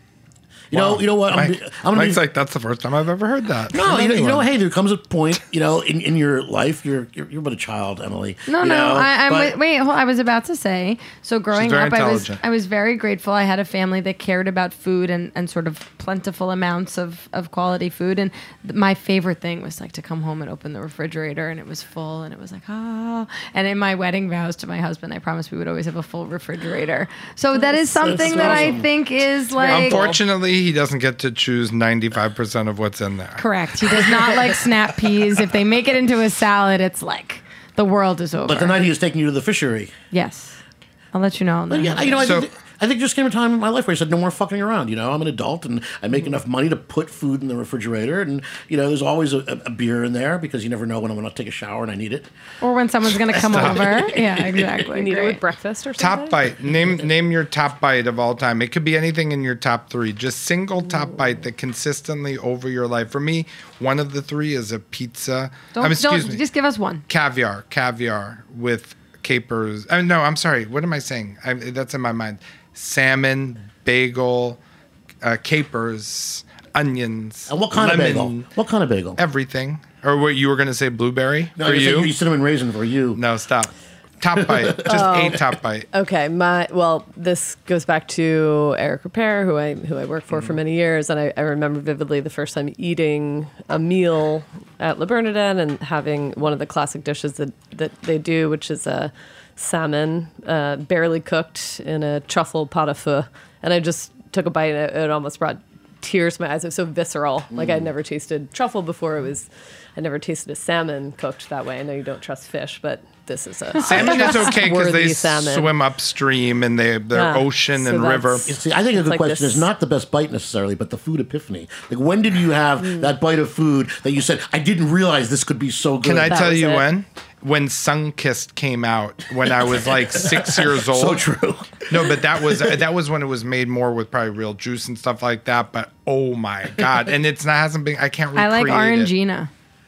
You Wow. know, you know what? I'm, Mike, gonna be- I'm gonna Mike's be, like, that's the first time I've ever heard that. no, from you know, you know, anyone. hey, there comes a point, you know, in, in your life, you're, you're you're but a child, Emily. No, you no. know, I, I'm but- wait. wait hold, I was about to say. So growing very up, I was intelligent. I was very grateful. I had a family that cared about food and, and sort of plentiful amounts of, of quality food. And th- my favorite thing was like to come home and open the refrigerator and it was full and it was like ah. And in my wedding vows to my husband, I promised we would always have a full refrigerator. So that is something that I awesome. think is like. Unfortunately, he doesn't get to choose ninety-five percent of what's in there. Correct. He does not like snap peas. If they make it into a salad, it's like the world is over. But the night he was taking you to the fishery, Yes. I'll let you know. on But that. yeah, you know, I, So- think, I think there just came a time in my life where I said, no more fucking around. You know, I'm an adult and I Mm-hmm. make enough money to put food in the refrigerator. And, you know, there's always a, a beer in there because you never know when I'm going to take a shower and I need it. Or when someone's going to come over. Yeah, exactly. You need it Great. with breakfast or something? Top bite. Name name your top bite of all time. It could be anything in your top three. Just single top bite that consistently over your life. For me, one of the three is a pizza. Don't, I mean, excuse don't me. just give us one. Caviar. Caviar with capers. Uh, no, I'm sorry. What am I saying? I, that's in my mind. Salmon, bagel, uh, capers, onions. And what kind lemon, of bagel? What kind of bagel? Everything. Or what you were going to say, blueberry No, for you you? said you cinnamon raisin for you. No, stop. Top bite. Just Oh. a top bite. Okay, my well, this goes back to Eric Repair, who I who I worked for for many years, and I, I remember vividly the first time eating a meal at Le Bernardin and having one of the classic dishes that that they do, which is a salmon, uh, barely cooked in a truffle pot au feu, and I just took a bite, and it, it almost brought tears to my eyes. It was so visceral. Like I'd never tasted truffle before. It was, I never tasted a salmon cooked that way. I know you don't trust fish, but this is a Salmon is okay because they worthy salmon. swim upstream and they they're Yeah, ocean so and river. that's- You see, I think a good like question this- is not the best bite necessarily, but the food epiphany. Like, when did you have Mm. that bite of food that you said, I didn't realize this could be so good? Can I That tell was you it. when? When Sunkissed came out when I was like six years old. So true. No, but that was that was when it was made more with probably real juice and stuff like that. But oh my god! And it's not hasn't been. I can't I recreate like it. Orangina.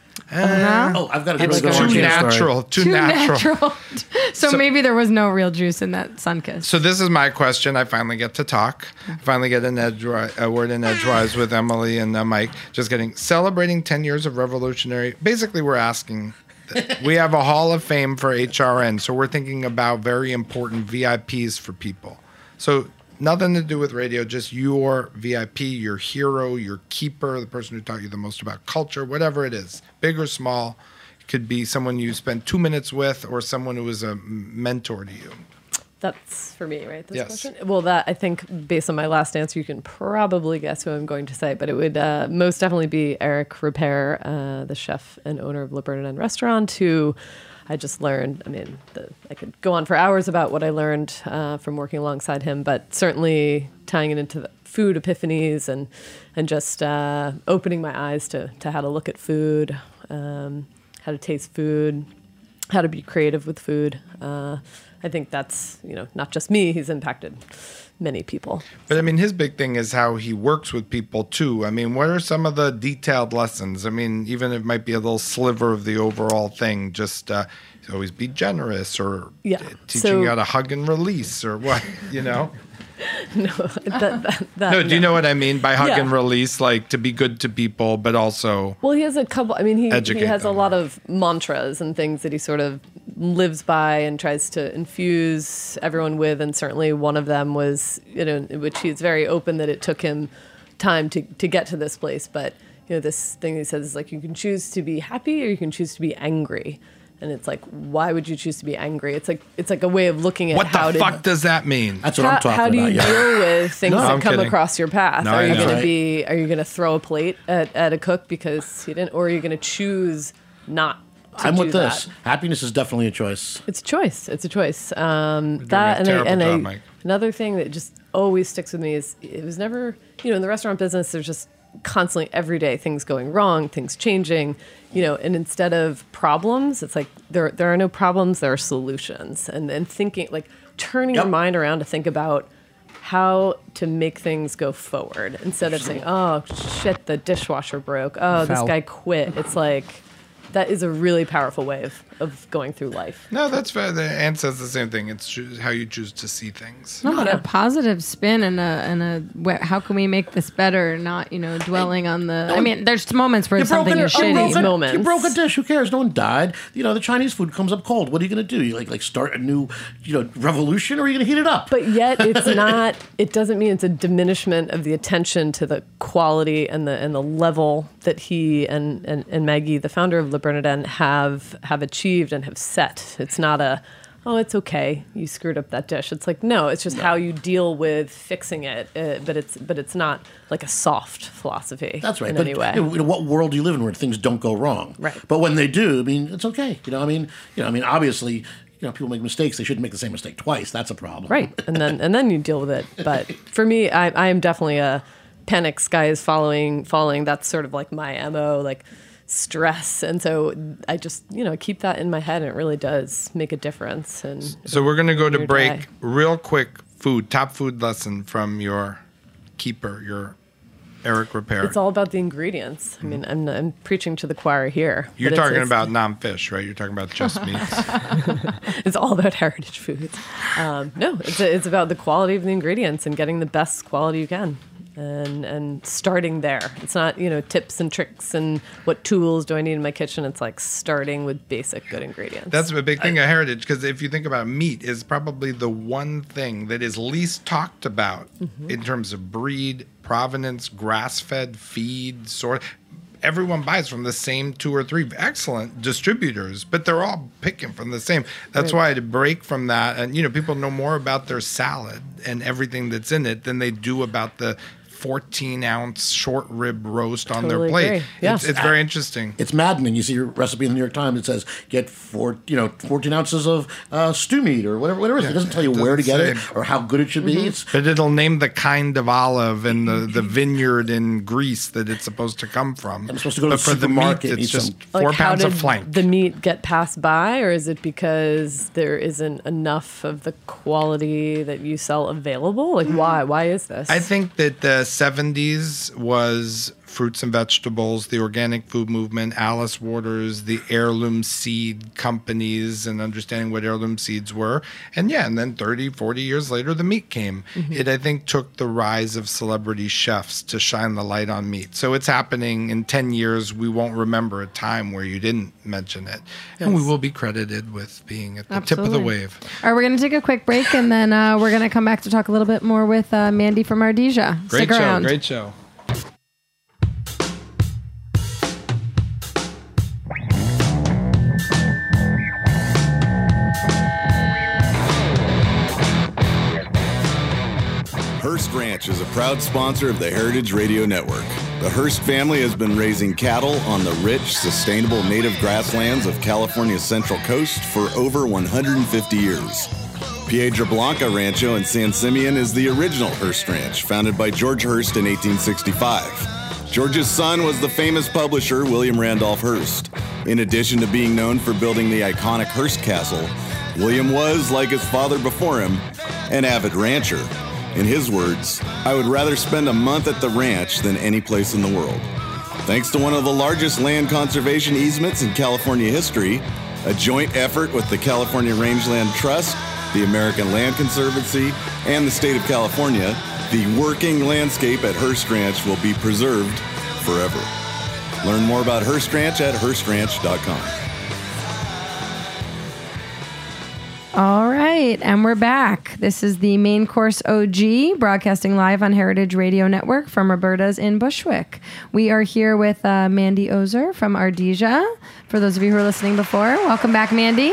Oh, I've got a It's really good too Orangina story. natural. Too, Too natural. natural. so, So- maybe there was no real juice in that Sunkiss. So this is my question. I finally get to talk. I finally get an edgewise, a word in edgewise with Emily and uh, Mike. Just getting celebrating ten years of revolutionary. Basically, we're asking. We have a Hall of Fame for H R N, so we're thinking about very important V I Ps for people. So nothing to do with radio, just your V I P, your hero, your keeper, the person who taught you the most about culture, whatever it is, big or small. It could be someone you spent two minutes with or someone who was a mentor to you. That's for me, right? This Yes. question? Well, that I think based on my last answer, you can probably guess who I'm going to say, but it would uh, most definitely be Eric Repair, uh, the chef and owner of Le Bernardin Restaurant, who I just learned. I mean, the, I could go on for hours about what I learned uh, from working alongside him, but certainly tying it into the food epiphanies and and just uh, opening my eyes to to how to look at food, um, how to taste food. how to be creative with food. Uh, I think that's, you know, not just me. He's impacted many people. But I mean, his big thing is how he works with people too. I mean, what are some of the detailed lessons? I mean, even if it might be a little sliver of the overall thing, just uh, always be generous, or Yeah. teaching So- you how to hug and release, or what, you know? no, that, that, that, No, do you know what I mean by hug Yeah. and release? Like to be good to people, but also Well, he has a couple. I mean, he, he Educate has a them. lot of mantras and things that he sort of lives by and tries to infuse everyone with. And certainly one of them was, you know, which he's very open that it took him time to, to get to this place. But, you know, this thing he says is like, you can choose to be happy or you can choose to be angry. And it's like, why would you choose to be angry? It's like it's like a way of looking at what how the to, fuck does that mean? That's what how, I'm talking how do you about. Yeah. deal with things No, that I'm come kidding. across your path? No, are I you know. going Right. to be? Are you going to throw a plate at, at a cook because he didn't, or are you going to choose not to I'm do with this. that? Happiness is definitely a choice. It's a choice. It's a choice. Um, doing that a and, I, terrible and job, I, Mike. another thing that just always sticks with me is it was never, you know, in the restaurant business, there's just constantly every day things going wrong, things changing, you know, and instead of problems, it's like there there are no problems, there are solutions. And and thinking like turning Yep. your mind around to think about how to make things go forward instead of saying, oh shit, the dishwasher broke. Oh, this Foul. guy quit. It's like that is a really powerful way of, of going through life. No, that's fair. The Anne says the same thing. It's choo- how you choose to see things. No, but a positive spin and a and a wh- how can we make this better? Not you know dwelling on the. I mean, there's moments where You broke, something a, is you, shitty. broke a, moments. you broke a dish. Who cares? No one died. You know, the Chinese food comes up cold. What are you going to do? You like like start a new, you know, revolution, or are you going to heat it up? But yet it's not, it doesn't mean it's a diminishment of the attention to the quality and the and the level that he and, and, and Maggie, the founder of Le Bernardin, have have achieved and have set. It's not a, oh, it's okay, you screwed up that dish. It's like, no, it's just how you deal with fixing it. Uh, but it's but it's not like a soft philosophy. That's right. In But any way. you know, what world do you live in where things don't go wrong? Right. But when they do, I mean, it's okay. You know, I mean, you know, I mean, obviously, you know, people make mistakes. They shouldn't make the same mistake twice. That's a problem. Right, and then and then you deal with it. But for me, I, I am definitely a panic. Sky is following, falling. That's sort of like my M O, like stress. And so I just you know keep that in my head, and it really does make a difference. And So we're going to go to your break day. real quick. Food, top food lesson from your keeper, your Eric Ripert. it's all about the ingredients. I mean, I'm I'm preaching to the choir here. You're but it's- talking it's- about non-fish, right? You're talking about just meats. It's all about heritage foods. Um, no, it's it's about the quality of the ingredients and getting the best quality you can, and and starting there. It's not you know tips and tricks and what tools do I need in my kitchen. It's like starting with basic good ingredients. That's a big thing of heritage, because if you think about it, meat is probably the one thing that is least talked about Mm-hmm. in terms of breed, provenance, grass-fed, feed, sort. Everyone buys from the same two or three excellent distributors, but they're all picking from the same. That's Right. why to break from that, and you know, people know more about their salad and everything that's in it than they do about the fourteen ounce short rib roast on Totally their plate. agree. Yeah. It's, it's very interesting. It's maddening. You see your recipe in the New York Times. It says get four, you know, fourteen ounces of uh, stew meat or whatever. Whatever it is. It doesn't tell you it where to get doesn't it say. or how good it should be. It's But it'll name the kind of olive and the, the vineyard in Greece that it's supposed to come from. I'm supposed to go to but the for the meat, supermarket and it's eat just some- four Like, how pounds of did flank. the meat get passed by, or is it because there isn't enough of the quality that you sell available? Like, why? Why is this? I think that the seventies was fruits and vegetables, the organic food movement, Alice Waters, the heirloom seed companies, and understanding what heirloom seeds were. And yeah, and then thirty, forty years later, the meat came. Mm-hmm. It, I think, took the rise of celebrity chefs to shine the light on meat. So it's happening in ten years. We won't remember a time where you didn't mention it. And we will be credited with being at the tip of the Absolutely. wave. All right, we're going to take a quick break, and then uh, we're going to come back to talk a little bit more with uh, Mandy from Ardesia. Great Stick show. around. Great show. Hearst Ranch is a proud sponsor of the Heritage Radio Network. The Hearst family has been raising cattle on the rich, sustainable native grasslands of California's Central Coast for over one hundred fifty years. Piedra Blanca Rancho in San Simeon is the original Hearst Ranch, founded by George Hearst in eighteen sixty-five. George's son was the famous publisher William Randolph Hearst. In addition to being known for building the iconic Hearst Castle, William was, like his father before him, an avid rancher. In his words, "I would rather spend a month at the ranch than any place in the world." Thanks to one of the largest land conservation easements in California history, a joint effort with the California Rangeland Trust, the American Land Conservancy, and the state of California, the working landscape at Hearst Ranch will be preserved forever. Learn more about Hearst Ranch at hearst ranch dot com. All right, and we're back. This is the Main Course O G, broadcasting live on Heritage Radio Network from Roberta's in Bushwick. We are here with uh, Mandy Ozer from Ardesia. For those of you who were listening before, welcome back, Mandy.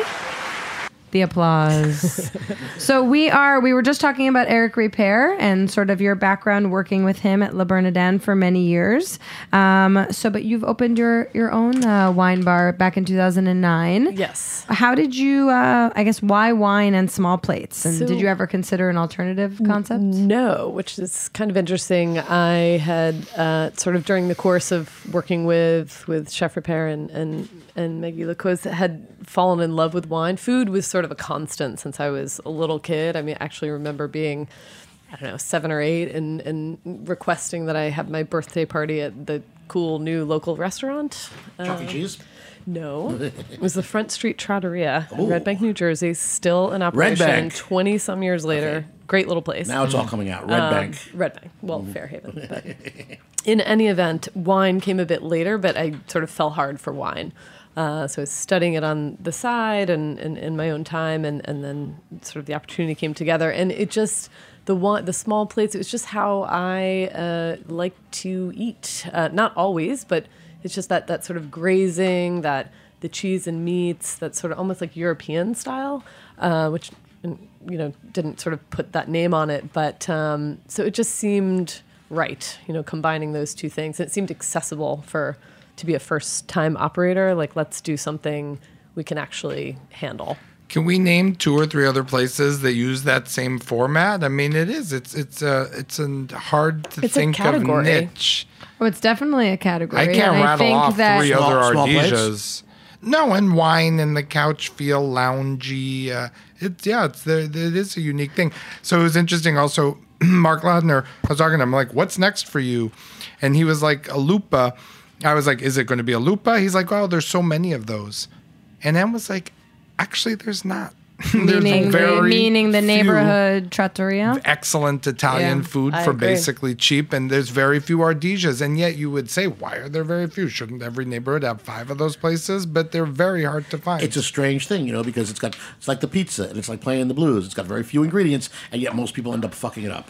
The applause. So we are, we were just talking about Eric Repair and sort of your background working with him at La Bernardin for many years. Um, so, but you've opened your, your own uh, wine bar back in two thousand nine. Yes. How did you, uh, I guess, why wine and small plates? And So- did you ever consider an alternative concept? No, which is kind of interesting. I had uh, sort of during the course of working with with Chef Repair and and, and Maggie Lacose had fallen in love with wine. Food was sort of a constant since I was a little kid. I mean, I actually remember being, I don't know, seven or eight and, and requesting that I have my birthday party at the cool new local restaurant. Chuck E. Uh, Cheese? No, it was the Front Street Trattoria in Ooh. Red Bank, New Jersey, still in operation Bank. twenty some years later. Okay. Great little place. Now it's all coming out. Red Um, Bank. Red Bank. Well, Fairhaven. But in any event, wine came a bit later, but I sort of fell hard for wine. Uh, so I was studying it on the side and in and, and my own time, and, and then sort of the opportunity came together. And it just, the one, the small plates, it was just how I uh, like to eat. Uh, not always, but it's just that, that sort of grazing, that the cheese and meats, that sort of almost like European style, uh, which, you know, didn't sort of put that name on it. But um, so it just seemed right, you know, combining those two things. It seemed accessible for to be a first-time operator. Like, let's do something we can actually handle. Can we name two or three other places that use that same format? I mean, it is. It's it's a it's a hard to It's a think of category. niche. Oh, it's definitely a category. I can't and I rattle think off that three Small- other small plates? Ardesias. No, and wine and the couch feel loungy. Uh, it's yeah, it's the, it is a unique thing. So it was interesting. Also, Mark Ladner, I was talking to him like, "What's next for you?" And he was like, "A lupa." I was like, "Is it going to be a lupa?" He's like, "Oh, there's so many of those," and then was like, "Actually, there's not." There's meaning, the, very meaning the few neighborhood trattoria. excellent Italian Yeah, food I for agree. basically cheap, and there's very few Ardesias, and yet you would say, why are there very few? Shouldn't every neighborhood have five of those places? But they're very hard to find. It's a strange thing, you know, because it's got it's like the pizza and it's like playing the blues. It's got very few ingredients, and yet most people end up fucking it up.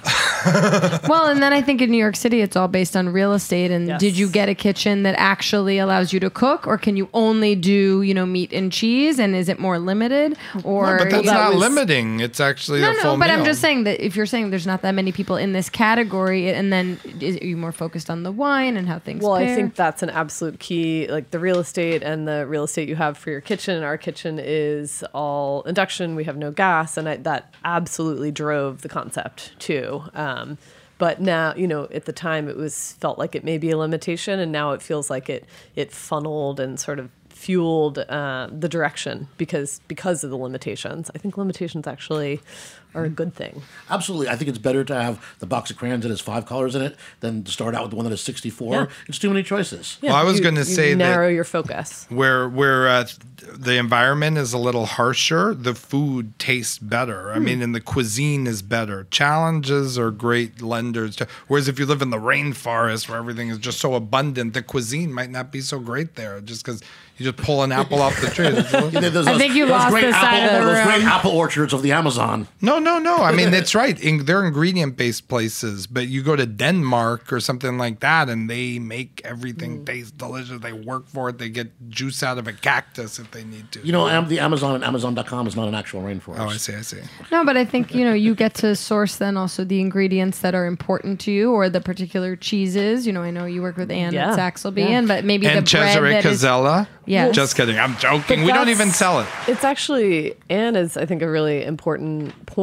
Well, and then I think in New York City, it's all based on real estate. And Yes. did you get a kitchen that actually allows you to cook, or can you only do, you know, meat and cheese? And is it more limited? Or No, but that's you know- not was- limiting. It's actually No, a no, full but I'm meal. just saying that if you're saying there's not that many people in this category, and then is, are you more focused on the wine and how things Well, pair? I think that's an absolute key. Like the real estate and the real estate you have for your kitchen. Our kitchen is all induction. We have no gas, and I, that absolutely drove the concept too. Um, but now, you know, at the time it was felt like it may be a limitation, and now it feels like it it funneled and sort of fueled uh, the direction because because of the limitations. I think limitations actually are a good thing. Absolutely. I think it's better to have the box of crayons that has five colors in it than to start out with the one that has sixty-four. Yeah. It's too many choices. Well, I was you- gonna you say that- narrow your focus. where where uh, the environment is a little harsher, the food tastes better. I Hmm. mean, and the cuisine is better. Challenges are great lenders. To, whereas if you live in the rainforest where everything is just so abundant, the cuisine might not be so great there, just because you just pull an apple off the tree. You know, there's I think you lost great the side apple, of the those great room. apple orchards of the Amazon. No, no, no. I mean, it's right. In, they're ingredient-based places, but you go to Denmark or something like that, and they make everything taste delicious. They work for it. They get juice out of a cactus if they need to. You know, Am- the Amazon and Amazon dot com is not an actual rainforest. Oh, I see. I see. No, but I think, you know, you get to source then also the ingredients that are important to you, or the particular cheeses. You know, I know you work with Anne Yeah. at Saxelby, Yeah. and but maybe And the bread Cesare that is- Casella. Yes. Just kidding. I'm joking. But We don't that's- even sell it. It's actually, Anne is, I think, a really important point.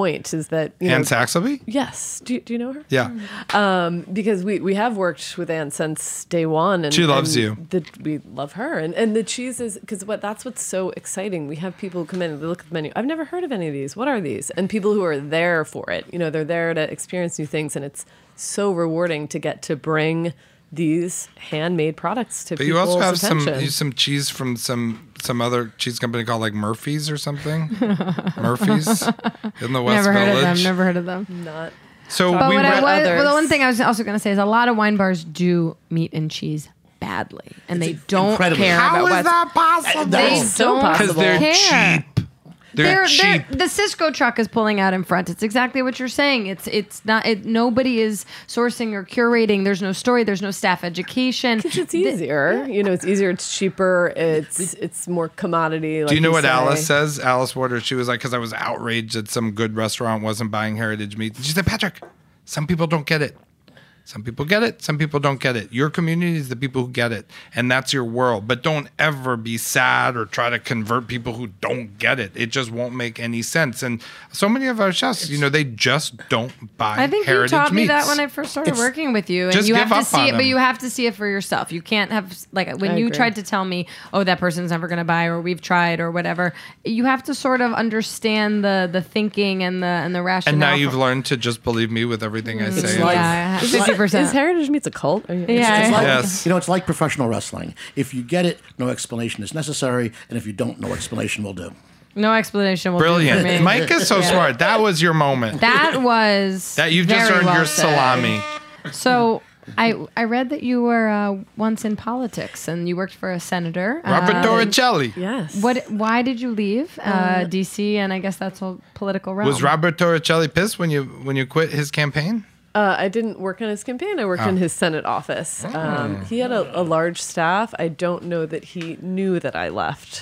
point is that you Anne know, Saxelby? Yes. Do you, do you know her? Yeah. Um, because we, we have worked with Anne since day one, and She loves and you. The, we love her, and and the cheese is because what that's what's so exciting. We have people come in and they look at the menu. I've never heard of any of these. What are these? And people who are there for it. You know, they're there to experience new things, and it's so rewarding to get to bring these handmade products to But you people's also have some attention. you- some cheese from some some other cheese company called like Murphy's or something. Murphy's in the West Never heard Village. of them. Never heard of them. Not. So But we what I read, was, others. well, the one thing I was also going to say is a lot of wine bars do meat and cheese badly, and they don't incredibly- care How about is what's that possible? They That's so don't Because possible. they're care. cheap. They're, They're, cheap. they're, the Cisco truck is pulling out in front. It's exactly what you're saying. It's it's not. It, nobody is sourcing or curating. There's no story. There's no staff education. It's easier, you know. It's easier. It's cheaper. It's it's more commodity. Like Do you know what say. Alice says? Alice Waters. She was like, because I was outraged that some good restaurant wasn't buying heritage meat. She said, Patrick, some people don't get it. Some people get it. Some people don't get it. Your community is the people who get it, and that's your world. But don't ever be sad or try to convert people who don't get it. It just won't make any sense. And so many of our chefs, you know, they just don't buy I think you heritage taught me meats. that when I first started It's- working with you, and just you give have to up see on it, but them. you have to see it for yourself. You can't have like when I you agree. tried to tell me, "Oh, that person's never going to buy," or "We've tried," or whatever. You have to sort of understand the the thinking and the and the rationale. And now you've for- learned to just believe me with everything I say. like- yeah, Is, fifty is percent. Heritage Meats a cult? Are you, Yeah. It's like, Yes. You know, it's like professional wrestling. If you get it, no explanation is necessary, and if you don't, no explanation will do. No explanation will do for Brilliant. me. Mike is so smart. That was your moment. That was That you've just very earned well your said. salami. So I I read that you were uh, once in politics and you worked for a senator. Robert Uh, Torricelli. Yes. What? Why did you leave uh, D C? And I guess that's a political realm. Was Robert Torricelli pissed when you when you quit his campaign? Uh, I didn't work on his campaign. I worked in his Senate office. Um, he had a, a large staff. I don't know that he knew that I left.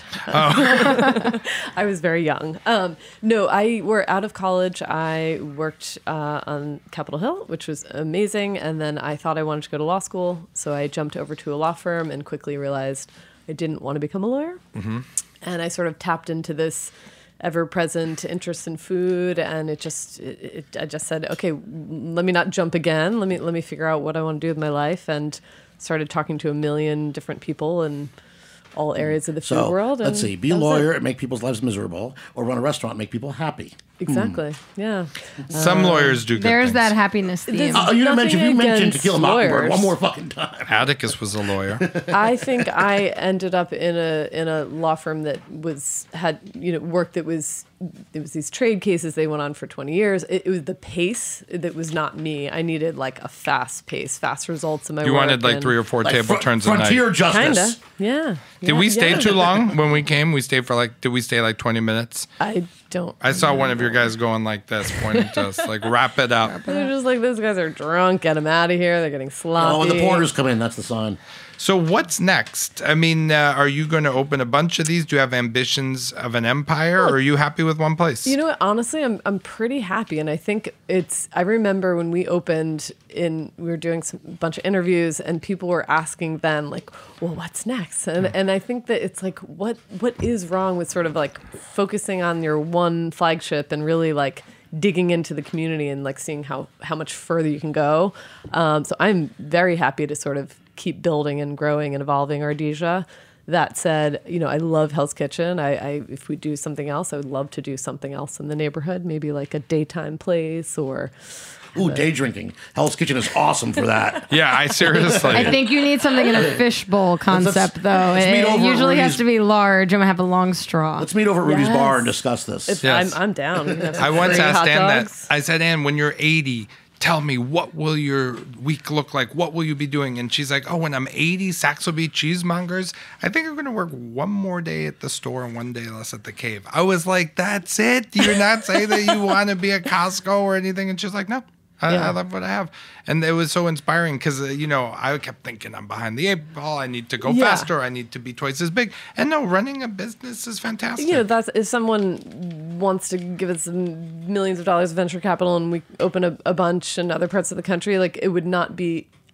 I was very young. Um, no, I were out of college. I worked uh, on Capitol Hill, which was amazing. And then I thought I wanted to go to law school. So I jumped over to a law firm and quickly realized I didn't want to become a lawyer. Mm-hmm. And I sort of tapped into this ever-present interest in food, and it just it, it, I just said, okay, let me not jump again. Let me let me figure out what I want to do with my life, and started talking to a million different people in all areas of the food So world. let's and see: be a that was lawyer it. and make people's lives miserable, or run a restaurant and make people happy. Exactly. Yeah. Some lawyers do good There's things. that happiness theme. There's- Oh, you didn't Nothing mention you mentioned To against Kill a Mockingbird lawyers. one more fucking time. Atticus was a lawyer. I think I ended up in a in a law firm that was had you know work that was it was these trade cases they went on for twenty years. It, it was the pace that was not me. I needed like a fast pace, fast results in my You work. wanted like and- three or four Like table fr- turns a frontier night. justice. Kinda, yeah. Did Yeah, we stay yeah. too long when we came? We stayed for like. Did we stay like twenty minutes? I don't. I saw one of your guys going like this, pointing to us, like wrap it up. They're just like, those guys are drunk. Get them out of here. They're getting sloppy. Oh, when the porters come in, that's the sign. So what's next? I mean, uh, are you going to open a bunch of these? Do you have ambitions of an empire, or are you happy with one place? You know what? Honestly, I'm I'm pretty happy, and I think it's. I remember when we opened, in we were doing some bunch of interviews, and people were asking then, like, "Well, what's next?" And and I think that it's like, what what is wrong with sort of like focusing on your one flagship and really like digging into the community and like seeing how how much further you can go. Um, so I'm very happy to sort of keep building and growing and evolving Ardesia. That said, you know, I love Hell's Kitchen. I, I if we do something else, I would love to do something else in the neighborhood, maybe like a daytime place or Ooh, day drinking. Hell's Kitchen is awesome for that. yeah, I seriously. I think you need something in a fishbowl concept, though. let's meet It, over at usually has Rudy's- to be large and have a long straw. Let's meet over at Rudy's Yes. bar and discuss this. If Yes. I'm I'm down. We can have some I once free asked hot Ann that. dogs. I said, Ann, when you're eighty, tell me, what will your week look like? What will you be doing? And she's like, oh, when I'm eighty, Saxelby cheesemongers, I think I'm going to work one more day at the store and one day less at the cave. I was like, that's it? You're not saying that you want to be at Costco or anything? And she's like, no. I, Yeah. I love what I have. And it was so inspiring because, uh, you know, I kept thinking I'm behind the eight ball. I need to go Yeah. faster. I need to be twice as big. And no, running a business is fantastic. You know, that's if someone wants to give us some millions of dollars of venture capital and we open a, a bunch in other parts of the country, like it would not be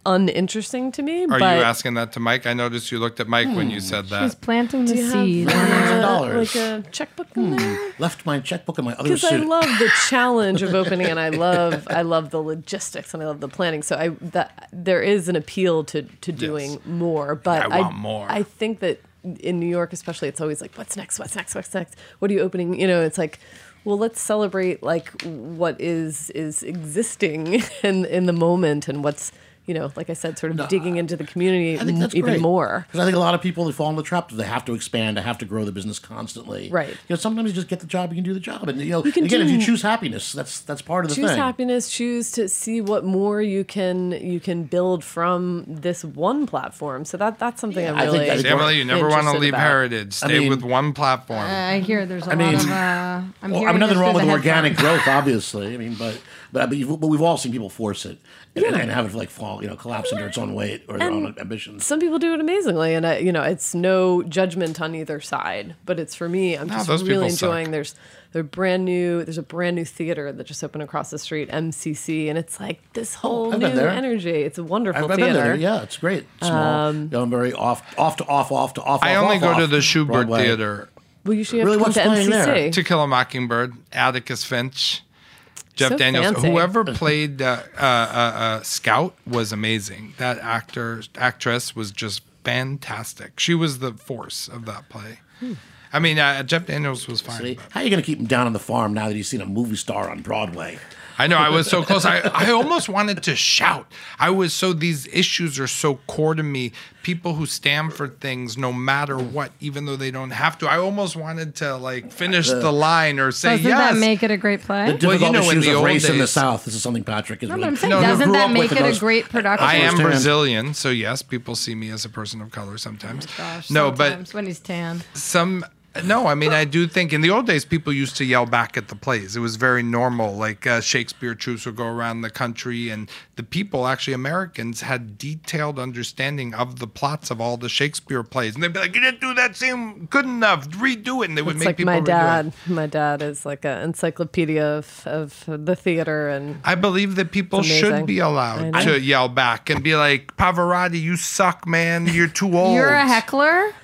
uninteresting to me. Are but you asking that to Mike? I noticed you looked at Mike when you said that. She's planting the do you seed. have dollars. uh, like a checkbook in there? Left my checkbook in my other Because I suit. love the challenge of opening, and I love I love the logistics, and I love the planning. So I that there is an appeal to to doing Yes. more. But I want more. I think that in New York, especially, it's always like, what's next? What's next? What's next? What are you opening? You know, it's like, well, let's celebrate like what is is existing in in the moment, and what's, you know, like I said, sort of No, digging into the community I think that's even great. more. Because I think a lot of people, they fall in the trap. They have to expand. They have to grow the business constantly. Right. You know, sometimes you just get the job, you can do the job. And, you know, You can again, if you do- choose happiness, that's that's part of the Choose thing. happiness. Choose to see what more you can you can build from this one platform. So that that's something Yeah, I'm I think- really. I think- Emily, you never want to interested leave about. Heritage. Stay mean- with one platform. I hear there's a I lot mean- of. Uh, I'm Well, hearing I mean, nothing this wrong through with the organic headphones. growth, obviously. I mean, but but, but, you've, but we've all seen people force it and, and have it like fall, you know, collapse under its own weight or their And own ambitions. Some people do it amazingly, and I, you know, it's no judgment on either side. But it's for me, I'm No, just those really people suck. enjoying. There's they're brand new. There's a brand new theater that just opened across the street, M C C, and it's like this whole I've new been there. energy. It's a wonderful I've, I've theater. been there. Yeah, it's great. Small, Um, you know, very off, off to off, off to off. I off, only off, go to off, the Schubert Broadway. Theater. Well, you should have Really, to come what's to playing M C C. there? To Kill a Mockingbird, Atticus Finch, Jeff So Daniels. fancy. Whoever played uh, uh, uh, uh, Scout was amazing. That actor, actress was just fantastic. She was the force of that play. I mean, uh, Jeff Daniels was fine. See, but- how are you going to keep him down on the farm now that he's seen a movie star on Broadway? I know, I was so close. I, I almost wanted to shout. I was so, these issues are so core to me. People who stand for things no matter what, even though they don't have to. I almost wanted to like finish the line or say Doesn't yes. that make it a great play? The difficult you know, in issues the of old race in the days- South. This is something Patrick is No, really. but I'm saying, No, no, doesn't grew that up make with it those- a great production? I am Understand. Brazilian, so yes, people see me as a person of color sometimes. Gosh, no, but sometimes when he's tan. some no, I mean I do think in the old days people used to yell back at the plays. It was very normal. Like uh, Shakespeare troops would go around the country, and the people, actually Americans, had detailed understanding of the plots of all the Shakespeare plays, and they'd be like, "You didn't do that scene good enough. Redo it." And they would It's make like people my redo dad. it. My dad is like an encyclopedia of, of the theater, and I believe that people It's should amazing. be allowed I know. to yell back and be like, "Pavarotti, you suck, man. You're too old." You're a heckler?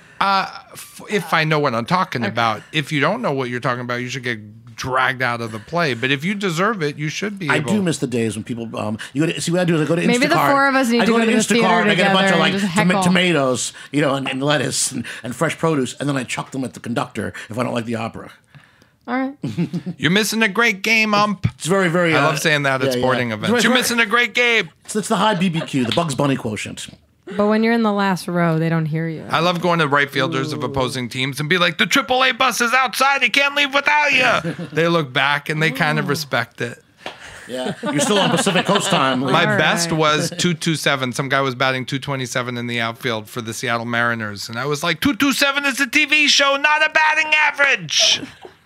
F- if I know what I'm talking about. If you don't know what you're talking about, you should get dragged out of the play. But if you deserve it, you should be I able. do miss the days when people. Um, you go to, see what I do is I go to Instacart. Maybe the four of us need I to go go to the Instacart theater and I get a bunch together of like and just toma- heckle. tomatoes, you know, and, and lettuce and, and fresh produce, and then I chuck them at the conductor if I don't like the opera. All right. You're missing a great game, ump. It's very, very. I uh, love saying that at yeah, sporting yeah. events. It's You're very- missing a great game. It's, it's the high B B Q, the Bugs Bunny quotient. But when you're in the last row, they don't hear you. I love going to right fielders of opposing teams and be like, the triple A bus is outside. He can't leave without you. They look back and they kind of respect it. Yeah, you're still on Pacific Coast time. My All best right. was two twenty-seven. Some guy was batting two twenty-seven in the outfield for the Seattle Mariners. And I was like, two twenty-seven is a T V show, not a batting average.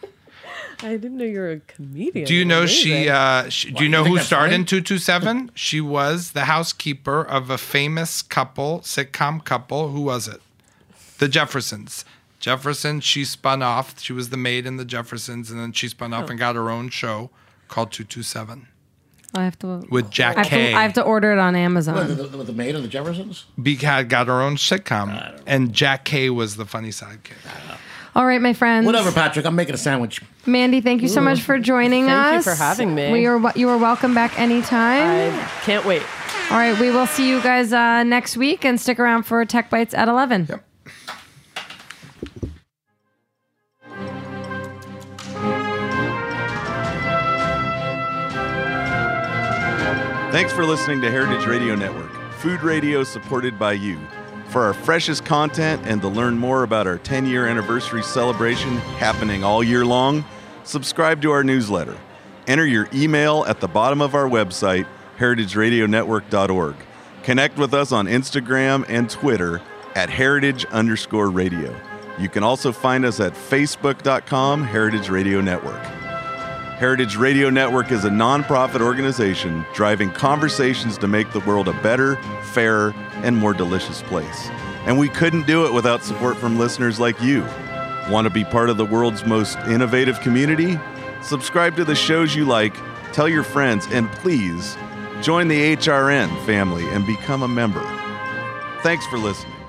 I didn't know you were a comedian. Do you know she, Amazing. uh, she do What, you know you think who that's starred funny? in two twenty-seven? She was the housekeeper of a famous couple, sitcom couple. Who was it? The Jeffersons. Jefferson, she spun off. She was the maid in the Jeffersons, and then she spun off and got her own show called two twenty-seven I have to. with Jack I have, to Kay. I have to order it on What, Amazon. the, the, the maid of the Jeffersons? Be- had got her own sitcom, and Jack Kay was the funny sidekick. All right, my friends. Whatever, Patrick. I'm making a sandwich. Mandy, thank you so much for joining Thank you us. for having me. We are, you are welcome back anytime. I can't wait. All right, we will see you guys uh, next week, and stick around for Tech Bites at eleven. Yep. Thanks for listening to Heritage Radio Network, food radio supported by you. For our freshest content and to learn more about our ten-year anniversary celebration happening all year long, subscribe to our newsletter. Enter your email at the bottom of our website, heritage radio network dot org. Connect with us on Instagram and Twitter at heritage underscore radio. You can also find us at facebook dot com Heritage Radio Network. Heritage Radio Network is a nonprofit organization driving conversations to make the world a better, fairer, and more delicious place. And we couldn't do it without support from listeners like you. Want to be part of the world's most innovative community? Subscribe to the shows you like, tell your friends, and please Join the H R N family and become a member. Thanks for listening.